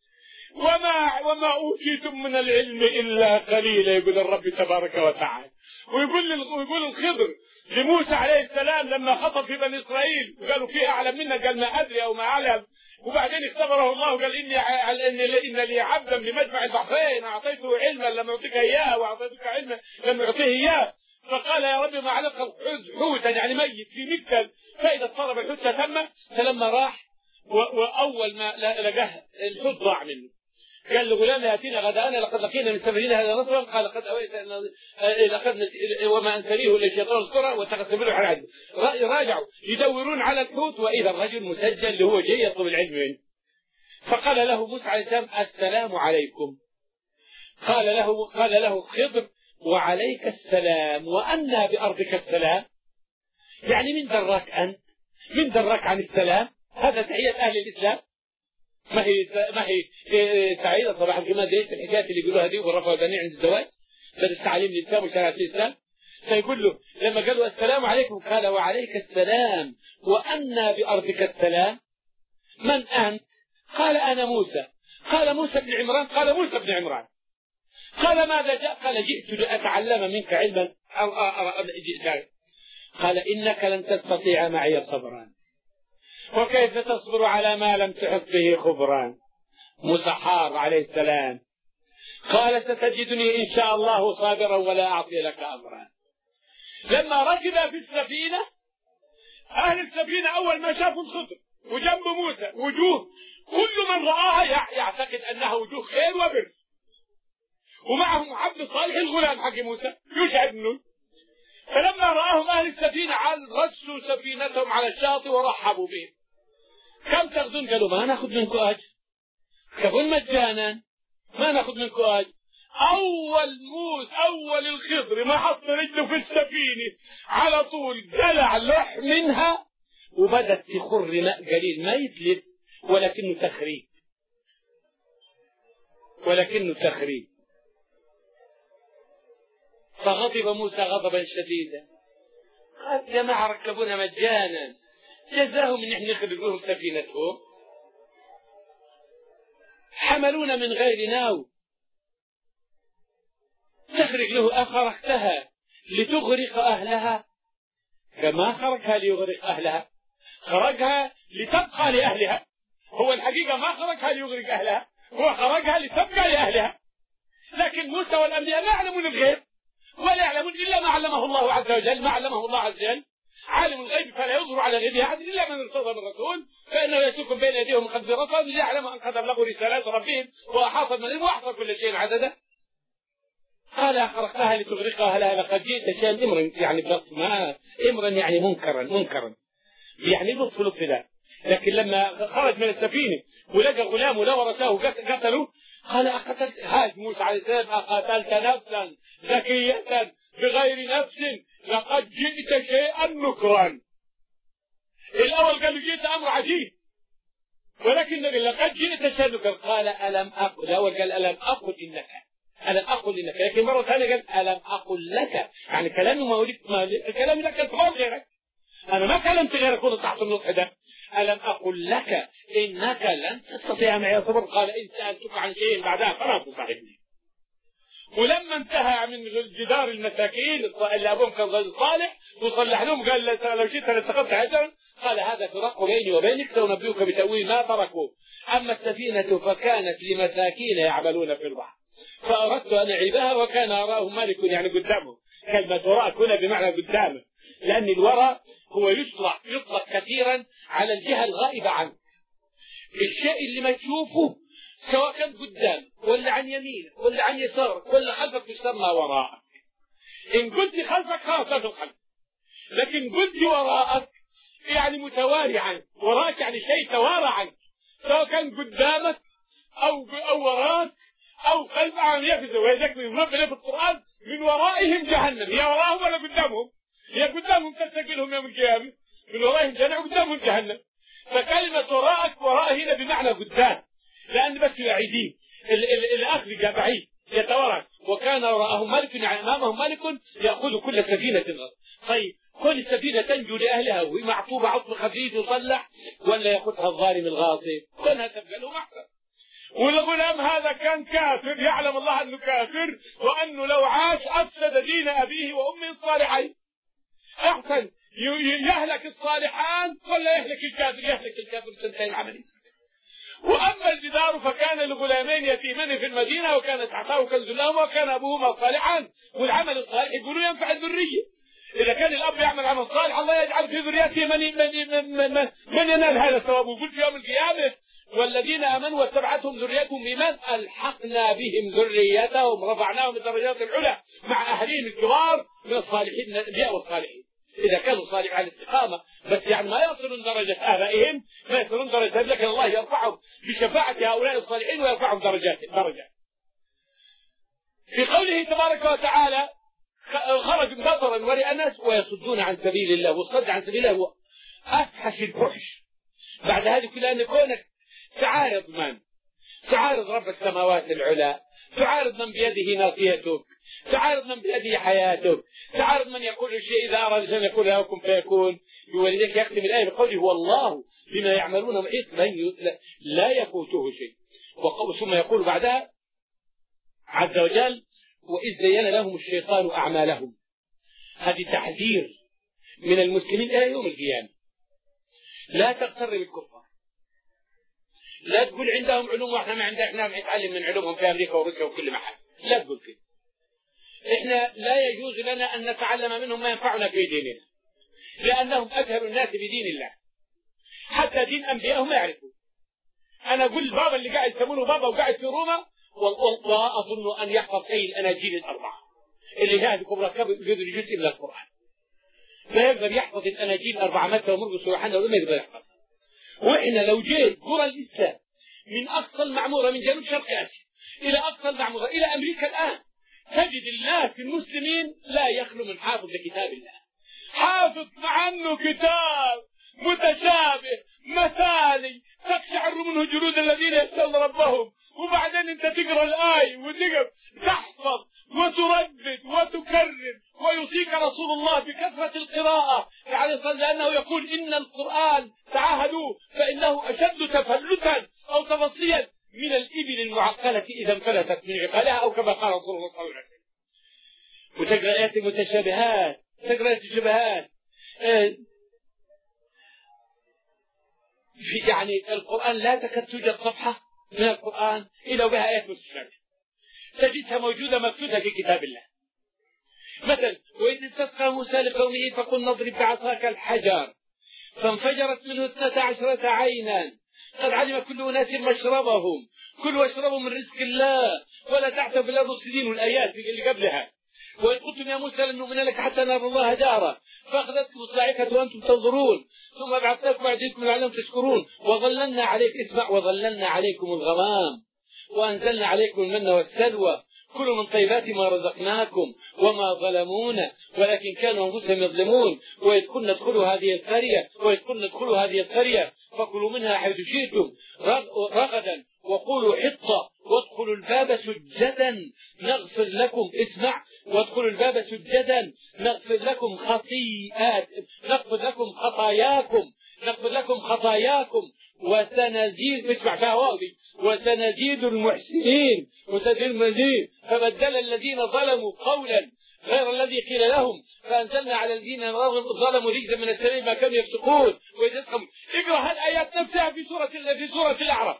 وما وما أوتيتم من العلم إلا قليلا، يقول الرب تبارك وتعالى. ويقول ويقول الخضر لموسى عليه السلام لما خطب في بني إسرائيل وقالوا فيه أعلم منا، قال ما أدري أو ما أعلم، وبعدين اختبره الله وقال إني إن لي عبدا بمجمع البحرين أعطيته علما لم يعطيك إياه وأعطيتك علما لم يعطيه إياه، فقال يا رب ما علق الحوت حوتا يعني ميت في مكتل، فإذا اضطرب الحوت تم. فلما راح وأول ما لقاه الحوت ضاع منه، قال لغلام يأتينا غداءنا لقد لقينا من سفرنا هذا نصرا، قال قد أويت لقد وما أنسانيه إلا الشيطان الكرة واتخذ سبيله حرام. راجعوا يدورون على الحوت وإذا الرجل مسجل اللي هو جاي يطلب العلم منه. فقال له موسى عليه السلام السلام عليكم. قال له قال له خضر وعليك السلام وأنى بأرضك السلام، يعني من دراك أنت؟ من دراك عن السلام؟ هذا تحية أهل الإسلام؟ ما هي ما هي سعيدة صباح الجمال زي الحكايات اللي يقولوها دي ورفعوا البنين عند الزواج بدل تعليم الإسلام وشريعة الإسلام. فيقول له لما قالوا السلام عليكم قال وعليك السلام وأنى بأرضك السلام، من أنت؟ قال أنا موسى. قال موسى بن عمران. قال موسى بن عمران. قال ماذا جاء؟ قال جئت لأتعلم منك علما أو جئت. قال إنك لن تستطيع معي صبرا، وكيف تصبر على ما لم تحط به خبرا. موسى حار عليه السلام. قال ستجدني إن شاء الله صابرا ولا أعطي لك أمرا. لما ركب في السفينة أهل السفينة أول ما شافوا الخضر وجنب موسى وجوه كل من رآها يعتقد أنها وجوه خير وبر، ومعهم عبد صالح الغلام حق موسى يوشع بن نون. فلما رآهم أهل السفينة رسوا سفينتهم على الشاطئ ورحبوا بهم. كم تاخذون؟ قالوا ما ناخذ منكم أجر، كفون مجانا ما ناخذ منكم أجر. أول موس أول الخضر ما حط رجله في السفينة على طول دلع لح منها وبدت تخر ماء قليل ما يتلف ولكنه تخريب، ولكنه تخريب. فغضب موسى غضبا شديدا. قال جماعة ركبونا مجانا جزاهم ان احنا نخرج لهم سفينتهم، حملونا من غير ناو، تخرج له أخرجتها لتغرق أهلها. كما خرجها ليغرق أهلها، خرجها لتبقى لأهلها. هو الحقيقة ما خرجها ليغرق أهلها، هو خرجها لتبقى لأهلها. لكن موسى والأنبياء لا يعلمون الغيب ولا يعلمون إلا ما علمه الله عز وجل. ما علمه الله عز وجل عالم الغيب فلا يظهر على غيبه أحد إلا من ارتضى من رسول، فإنه يسلكم بين يديهم من خلف رصد ليعلم أن قد أبلغوا رسالات ربهم وأحاط بهم وأحصى كل شيء عددا. قال خرقناها لتغرق أهلها لقد جئت شيئا إمرا، يعني بلطف ما إمرا يعني منكرا منكرا يعني لطف لطف لا. لكن لما خرج من السفينة ولقى غلام ولا ورثاه قتلوا قال أقتلت هاج موسى عليه السلام أقتلت نفسا زكية بغير نفس لقد جئت شيئا نكرا. الأول قال جئت أمر عجيب، ولكن لقد جئت شيئا نكرا. قال ألم أقل، الأول قال ألم أقل إنك ألم أقل إنك، لكن مرة ثانية قال ألم أقل لك، يعني كلامي ما ولدت كلامي لك الفاظ غيرك، أنا ما كلمت غيرك كنت تحت النطق ده. ألم أقل لك إنك لن تستطيع معي صبر. قال إن سألتك عن شيء بعدها فلا تصاحبني. ولما انتهى من جدار المساكين اللي أبوهم كان رجل صالح وصلح لهم قال لو شئت لاتخذت أجرا، قال هذا فراق بيني وبينك سأنبئك بتأويل ما تركوا. أما السفينة فكانت لمساكين يعملون في البحر فأردت أن أعيبها وكان وراءهم مالك، يعني قدامه. كلمة وراء هنا بمعنى قدامه، لأن الوراء هو يطلق يطلق كثيرا على الجهة الغائبة عنك، الشيء اللي ما تشوفه سواء كان قدام ولا عن يمينك ولا عن يسارك ولا خلفك يسمى وراءك. إن قلت خلفك خلاص لا تخلف، لكن قلت وراءك يعني متواري عنك. وراءك يعني شيء توارى عنك سواء كان قدامك أو أو وراءك أو خلف عن يفز. ويذكر ربنا في القرآن من ورائهم جهنم، هي وراءهم ولا قدامهم؟ هي قدامهم تستقبلهم يوم القيامة، من ورائهم جهنم وقدامهم جهنم. فكلمة وراءك وراء هنا بمعنى قدام، لأن بس بعيدين الآخر جاء بعيد يتورع. وكان وراءهم ملك يعني أمامهم ملك يأخذ كل سفينة غصب. طيب كل سفينة تنجو لأهلها وهي معطوبة عطب خفيف يصلح ولا يأخذها الظالم الغاصب؟ كلها تبقى له محسن. والغلام هذا كان كافر، يعلم الله أنه كافر وأنه لو عاش أفسد دين أبيه وأمه الصالحين. أحسن يهلك الصالحان ولا يهلك الكافر؟ يهلك الكافر تنتهي العملية. وأما الجدار فكان لغلامين يتيمين في المدينة وكان تحته كنز لهما وكان أبوهما صالحا. والعمل الصالح يقولوا ينفع الذرية. إذا كان الأب يعمل عمل صالح الله يجعل في ذريته من, من, من, من, من ينال هذا الثواب. ويقول في يوم القيامة والذين آمنوا واتبعتهم ذريتهم بإيمان ألحقنا بهم ذريتهم رفعناهم الدرجات العلى مع أهلهم الكبار من الصالحين من الأنبياء والصالحين. إذا كانوا صالحين على الاستقامة، بس يعني ما يصلون درجة آبائهم، ما يصلون درجة، لكن الله يرفعهم بشفاعة هؤلاء الصالحين ويرفعهم درجات درجات. في قوله تبارك وتعالى خرج بطرا ورئ الناس ويصدون عن سبيل الله. والصد عن سبيل الله هو أفحش الفحش. بعد هذه كلها أن كونك تعارض من؟ تعارض رب السماوات العلى، تعارض من بيده ناصيتك، تعارض من بيده حياتك، تعارض من يقول الشيء إذا أراد أن يقول له كن فيكون. ولذلك يختم الآية بقوله والله بما يعملون محيط لا يفوته شيء. ثم يقول بعدها عز وجل وإذ زين لهم الشيطان أعمالهم. هذه تحذير من المسلمين إلى يوم القيامة. لا تغتر بالكفار، لا تقول عندهم علوم واحنا ما عندنا، احنا بنتعلم من علومهم في أمريكا وروسيا وكل محل. لا تقول كده. احنا لا يجوز لنا أن نتعلم منهم ما ينفعنا في ديننا، لأنهم أجهل الناس بدين الله. حتى دين أنبيائهم ما يعرفون. أنا أقول بابا اللي قاعد يسمونه بابا وقاعد في روما والله أظن أن يحفظ أي الأناجيل الأربعة اللي هذه كبرى يقدر يجوز إلا القرآن. ما يقدر يحفظ الأناجيل الأربعة متى ومرقس ويوحنا وما يقدر يحفظ. وإحنا لو جيت قرى الإسلام من أقصى المعمورة من جنوب شرق آسيا إلى أقصى المعمورة إلى أمريكا الآن تجد الناس المسلمين لا يخلو من حافظ لكتاب الله. حافظ مع أنه كتاب متشابه مثالي تقشعر منه جلود الذين يخشون ربهم، وبعدين انت تقرأ الآية وتقف تحفظ وتردد وتكرر. ويوصيك رسول الله بكثرة القراءة عليه الصلاة والسلام لأنه يقول إن القرآن تعاهدوه فإنه أشد تفلتا أو تفصيا من الإبل المعقلة إذا انفلتت من عقالها، أو كما قال رسول الله صلى الله عليه وسلم. وتقرأ آيات متشابهات، تقرأ آيات متشابهات. آه في يعني القرآن لا تكاد توجد صفحة من القرآن إلا بها آيات متشابهة تجدها موجودة مكتوبة في كتاب الله. مثلا وإذ استسقى موسى لقومه فقل نضرب بعصاك الحجر فانفجرت منه اثنتا عشرة عينا قد علم كل أناس مشربهم كلوا واشربوا من رزق الله ولا تعثوا في الأرض مفسدين. والآيات اللي قبلها وإن قلتم يا موسى لن نؤمن لك حتى نرى الله جارا فأخذتكم الصاعقة وأنتم تنظرون ثم بعثناكم بعدكم لعلكم تشكرون وظللنا عليك اسمع وظللنا عليكم الغمام وأنزلنا عليكم المن والسلوى كلوا من طيبات ما رزقناكم وما ظلمونا ولكن كانوا أنفسهم يظلمون. وإذ كنا ادخلوا هذه القرية وإذ كنا ادخلوا هذه القرية فكلوا منها حيث شئتم رغدا وقولوا حطة وادخلوا الباب سجدا نغفر لكم اسمع وادخلوا الباب سجدا نغفر لكم خطيئات نغفر لكم خطاياكم نغفر لكم خطاياكم وسنزيد اسمع فهواضي وسنزيد المحسنين وسنزيد المزيد. فبدل الذين ظلموا قولا غير الذي قيل لهم فأنزلنا على الذين ظلموا رجزا من السماء ما كانوا يفسقون. ويذكرهم اقرأ هالآيات نفسها في سورة في سورة الأعراف.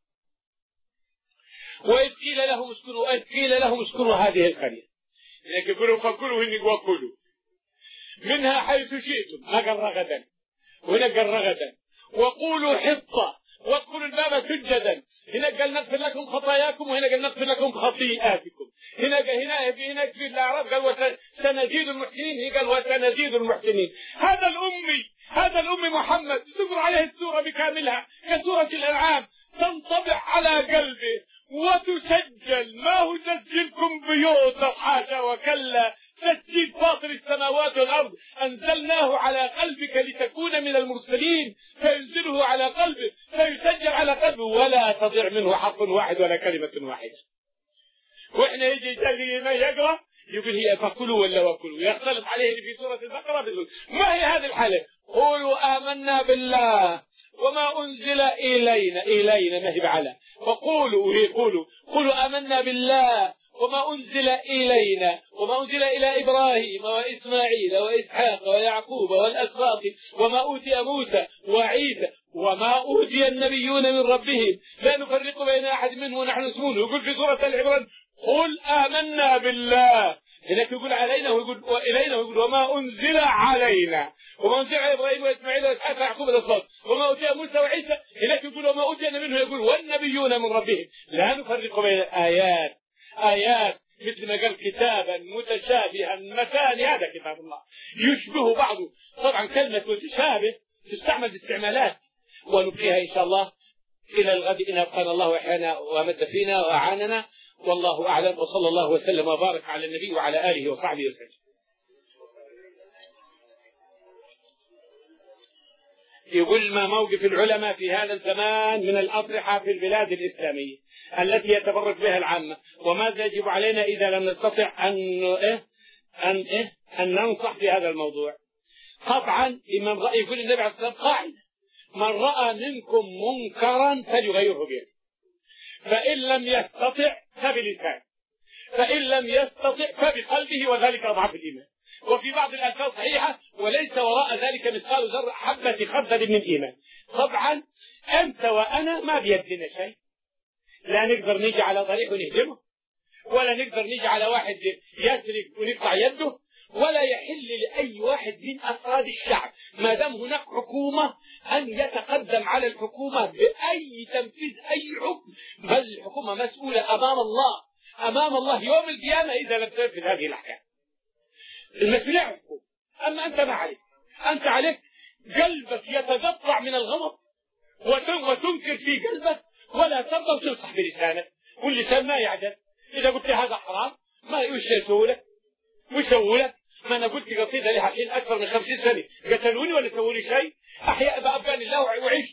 وإذ قيل لهم اسكنوا إذ قيل لهم اسكنوا هذه القرية يقولوا فكلوا هنك وكلوا منها حيث شئتم ما قال رغدا وهنا قال رغدا وقولوا حطة وادخلوا الباب سجدا. هنا قال نغفر لكم خطاياكم وهنا قال نغفر لكم خطيئاتكم. هنا هنا هنا في الأعراف قال وسنزيد المحسنين هنا قال وسنزيد المحسنين. هذا الأمي هذا الأمي محمد تمر عليه السورة بكاملها كسورة الأنعام تنطبع على قلبه وتسجل. ما هو تسجيلكم بيوت حاشا وكلا تسجيل فاطر السماوات والأرض أنزلناه على قلبك لتكون من المرسلين فينزله على قلبه فيسجل على قلبه ولا تضيع منه حرف واحد ولا كلمة واحدة. وإحنا يجي يجي ما يقرأ يقول هي فكلوا ولا وكلوا يختلف عليه في سورة البقرة بيقول ما هي هذه الحالة. قولوا آمنا بالله وما أنزل إلينا إلينا ما هي بعلى وقولوا يقولوا قولوا آمنا بالله وما أنزل إلينا وما أنزل إلى إبراهيم وإسماعيل وإسحاق ويعقوب والأسباط وما أوتي موسى وعيسى وما أوتي النبيون من ربهم لا نفرق بين أحد منهم ونحن مسلمون. يقول في سورة العمران قل آمنا بالله، هناك يقول علينا ويقول وإلينا ويقول وما أنزل علينا وما أنزل على إبراهيم وإسماعيل وإسحاق ويعقوب والأسباط وما أوتي موسى وعيسى، هناك يقول وما أوتي منه يقول والنبيون من ربهم لا نفرق بين الآيات. آيات مثل ما قال كتابا متشابها مثاني، هذا كتاب الله يشبه بعضه. طبعا كلمة متشابه تستعمل باستعمالات ونبقيها إن شاء الله إلى الغد إن أبقانا الله أحيانا ومد فينا وأعاننا، والله أعلم، وصلى الله وسلم وبارك على النبي وعلى آله وصحبه وسلم. يقول ما موقف العلماء في هذا الزمان من الأضرحة في البلاد الإسلامية التي يتبرك بها العامة، وماذا يجب علينا إذا لم نستطع أن إيه أن إيه أن ننصح في هذا الموضوع؟ طبعا من رأي يقول النبي عليه الصلاة والسلام قاعدة: من رأى منكم منكرا فليغيره بيده، فإن لم يستطع فبلسانه، فإن لم يستطع فبقلبه، وذلك أضعف الإيمان. وفي بعض الألفاظ صحيحة: وليس وراء ذلك مثقال ذرة حبة خردل من إيمان. طبعا أنت وأنا ما بيدنا شيء، لا نقدر نيجي على طريق ونهدمه، ولا نقدر نيجي على واحد يسرق ونقطع يده، ولا يحل لأي واحد من أفراد الشعب ما دام هناك حكومة أن يتقدم على الحكومة بأي تنفيذ أي حكم، بل الحكومة مسؤولة أمام الله أمام الله يوم القيامة إذا لم تنفذ هذه الأحكام. المسؤولية حكومة، أما أنت ما عليك، أنت عليك قلبك يتقطع من الغضب وتنكر في قلبك ولا ترضى تنصح بلسانك، واللسان ما يعجز. إذا قلت هذا حرام ما يسوي لك ويسوي لك. ما أنا قلت قصيدة لها الحين أكثر من خمسين سنة، قتلوني ولا سووا لي شيء، أحياء بأبان الله وعيش،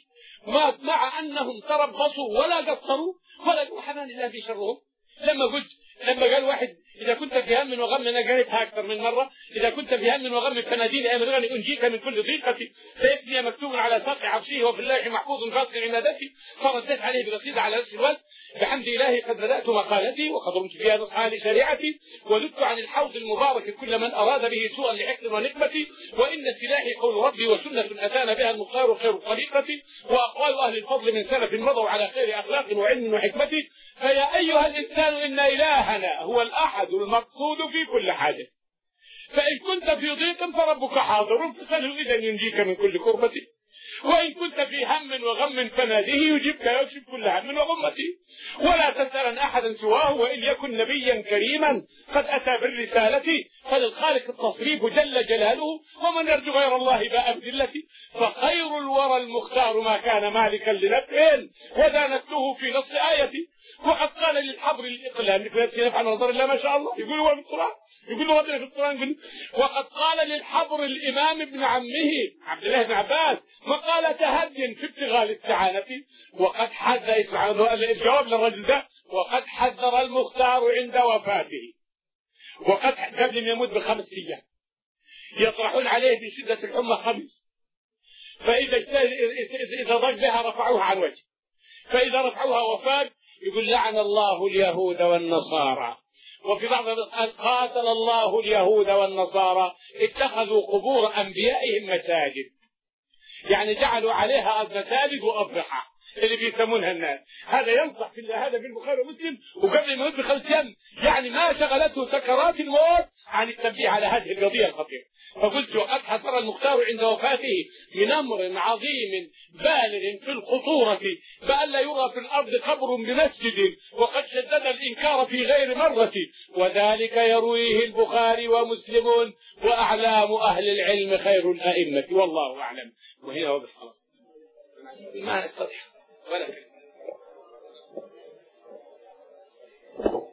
مع أنهم تربصوا ولا قصروا ولا قوا حمان الله في شرهم. لما قلت لما قال واحد: إذا كنت في هم وغم، أنا قريتها أكثر من مرة، إذا كنت في هم وغم فناديني يا مرغني أنجيك من كل ضيقة، فاسمي مكتوب على ساق عرشه وفي الله محفوظ فاصل عمادتي. فردت عليه بقصيدة على نفس الوزن: بحمد الله قد بدأت مقالتي وقد رمت فيها نصحا لشريعتي، وددت عن الحوض المبارك كل من أراد به سوءا لعقل ونقمتي، وإن سلاحي قول ربي وسنة أتانا بها المختار خير طريقتي، وأقوال أهل الفضل من سلف مضوا على خير أخلاق وعلم وحكمتي. فيا أيها الإنسان إن إلهنا هو الأحد المقصود في كل حاجة، فإن كنت في ضيق فربك حاضر فسأله إذا ينجيك من كل كربة، وإن كنت في هم وغم فناديه يجيبك يكشف كل هم وغمتي، ولا تسأل أحدا سواه وإن يكن نبيا كريما قد أتى بالرسالة، فللخالق التصريف جل جلاله، ومن يرجو غير الله باء بذلتي، فخير الورى المختار ما كان مالكا لنفع ودانته في نص آيتي. وقد قال للحبر الإقلال في نفع نظر الله ما شاء الله، يقول هو في القرآن، يقول ربنا في القرآن يقول: وقد قال للحبر الإمام ابن عمه عبد الله بن عباس مقالة هدي في ابتغاء الاستعانة، وقد حذر الجواب للرجل ده: وقد حذر المختار عند وفاته، وقد قبل يموت بخمس أيام يطرحون عليه بشدة الحمى خمس، فإذا إذا ضج بها رفعوها عن وجه، فإذا رفعوها وفاة يقول: لعن الله اليهود والنصارى. وفي بعض الأحيان: قاتل الله اليهود والنصارى اتخذوا قبور أنبيائهم مساجد، يعني جعلوا عليها مساجد وأضرحة اللي بيسمونها الناس. هذا ينصح في هذا في البخاري ومسلم، وقبل ما يموت بخمس أيام، يعني ما شغلته سكرات الموت عن التنبيه على هذه القضية الخطيرة. فقلت: وقد حذر المختار عند وفاته من أمر عظيم بالغ في الخطورة بأن لا يرى في الأرض قبر بمسجد، وقد شدد الإنكار في غير مرة، وذلك يرويه البخاري ومسلم، وأعلام أهل العلم خير الأئمة، والله أعلم. وهنا وقف خلاص ما نستطيع ولا كلمة.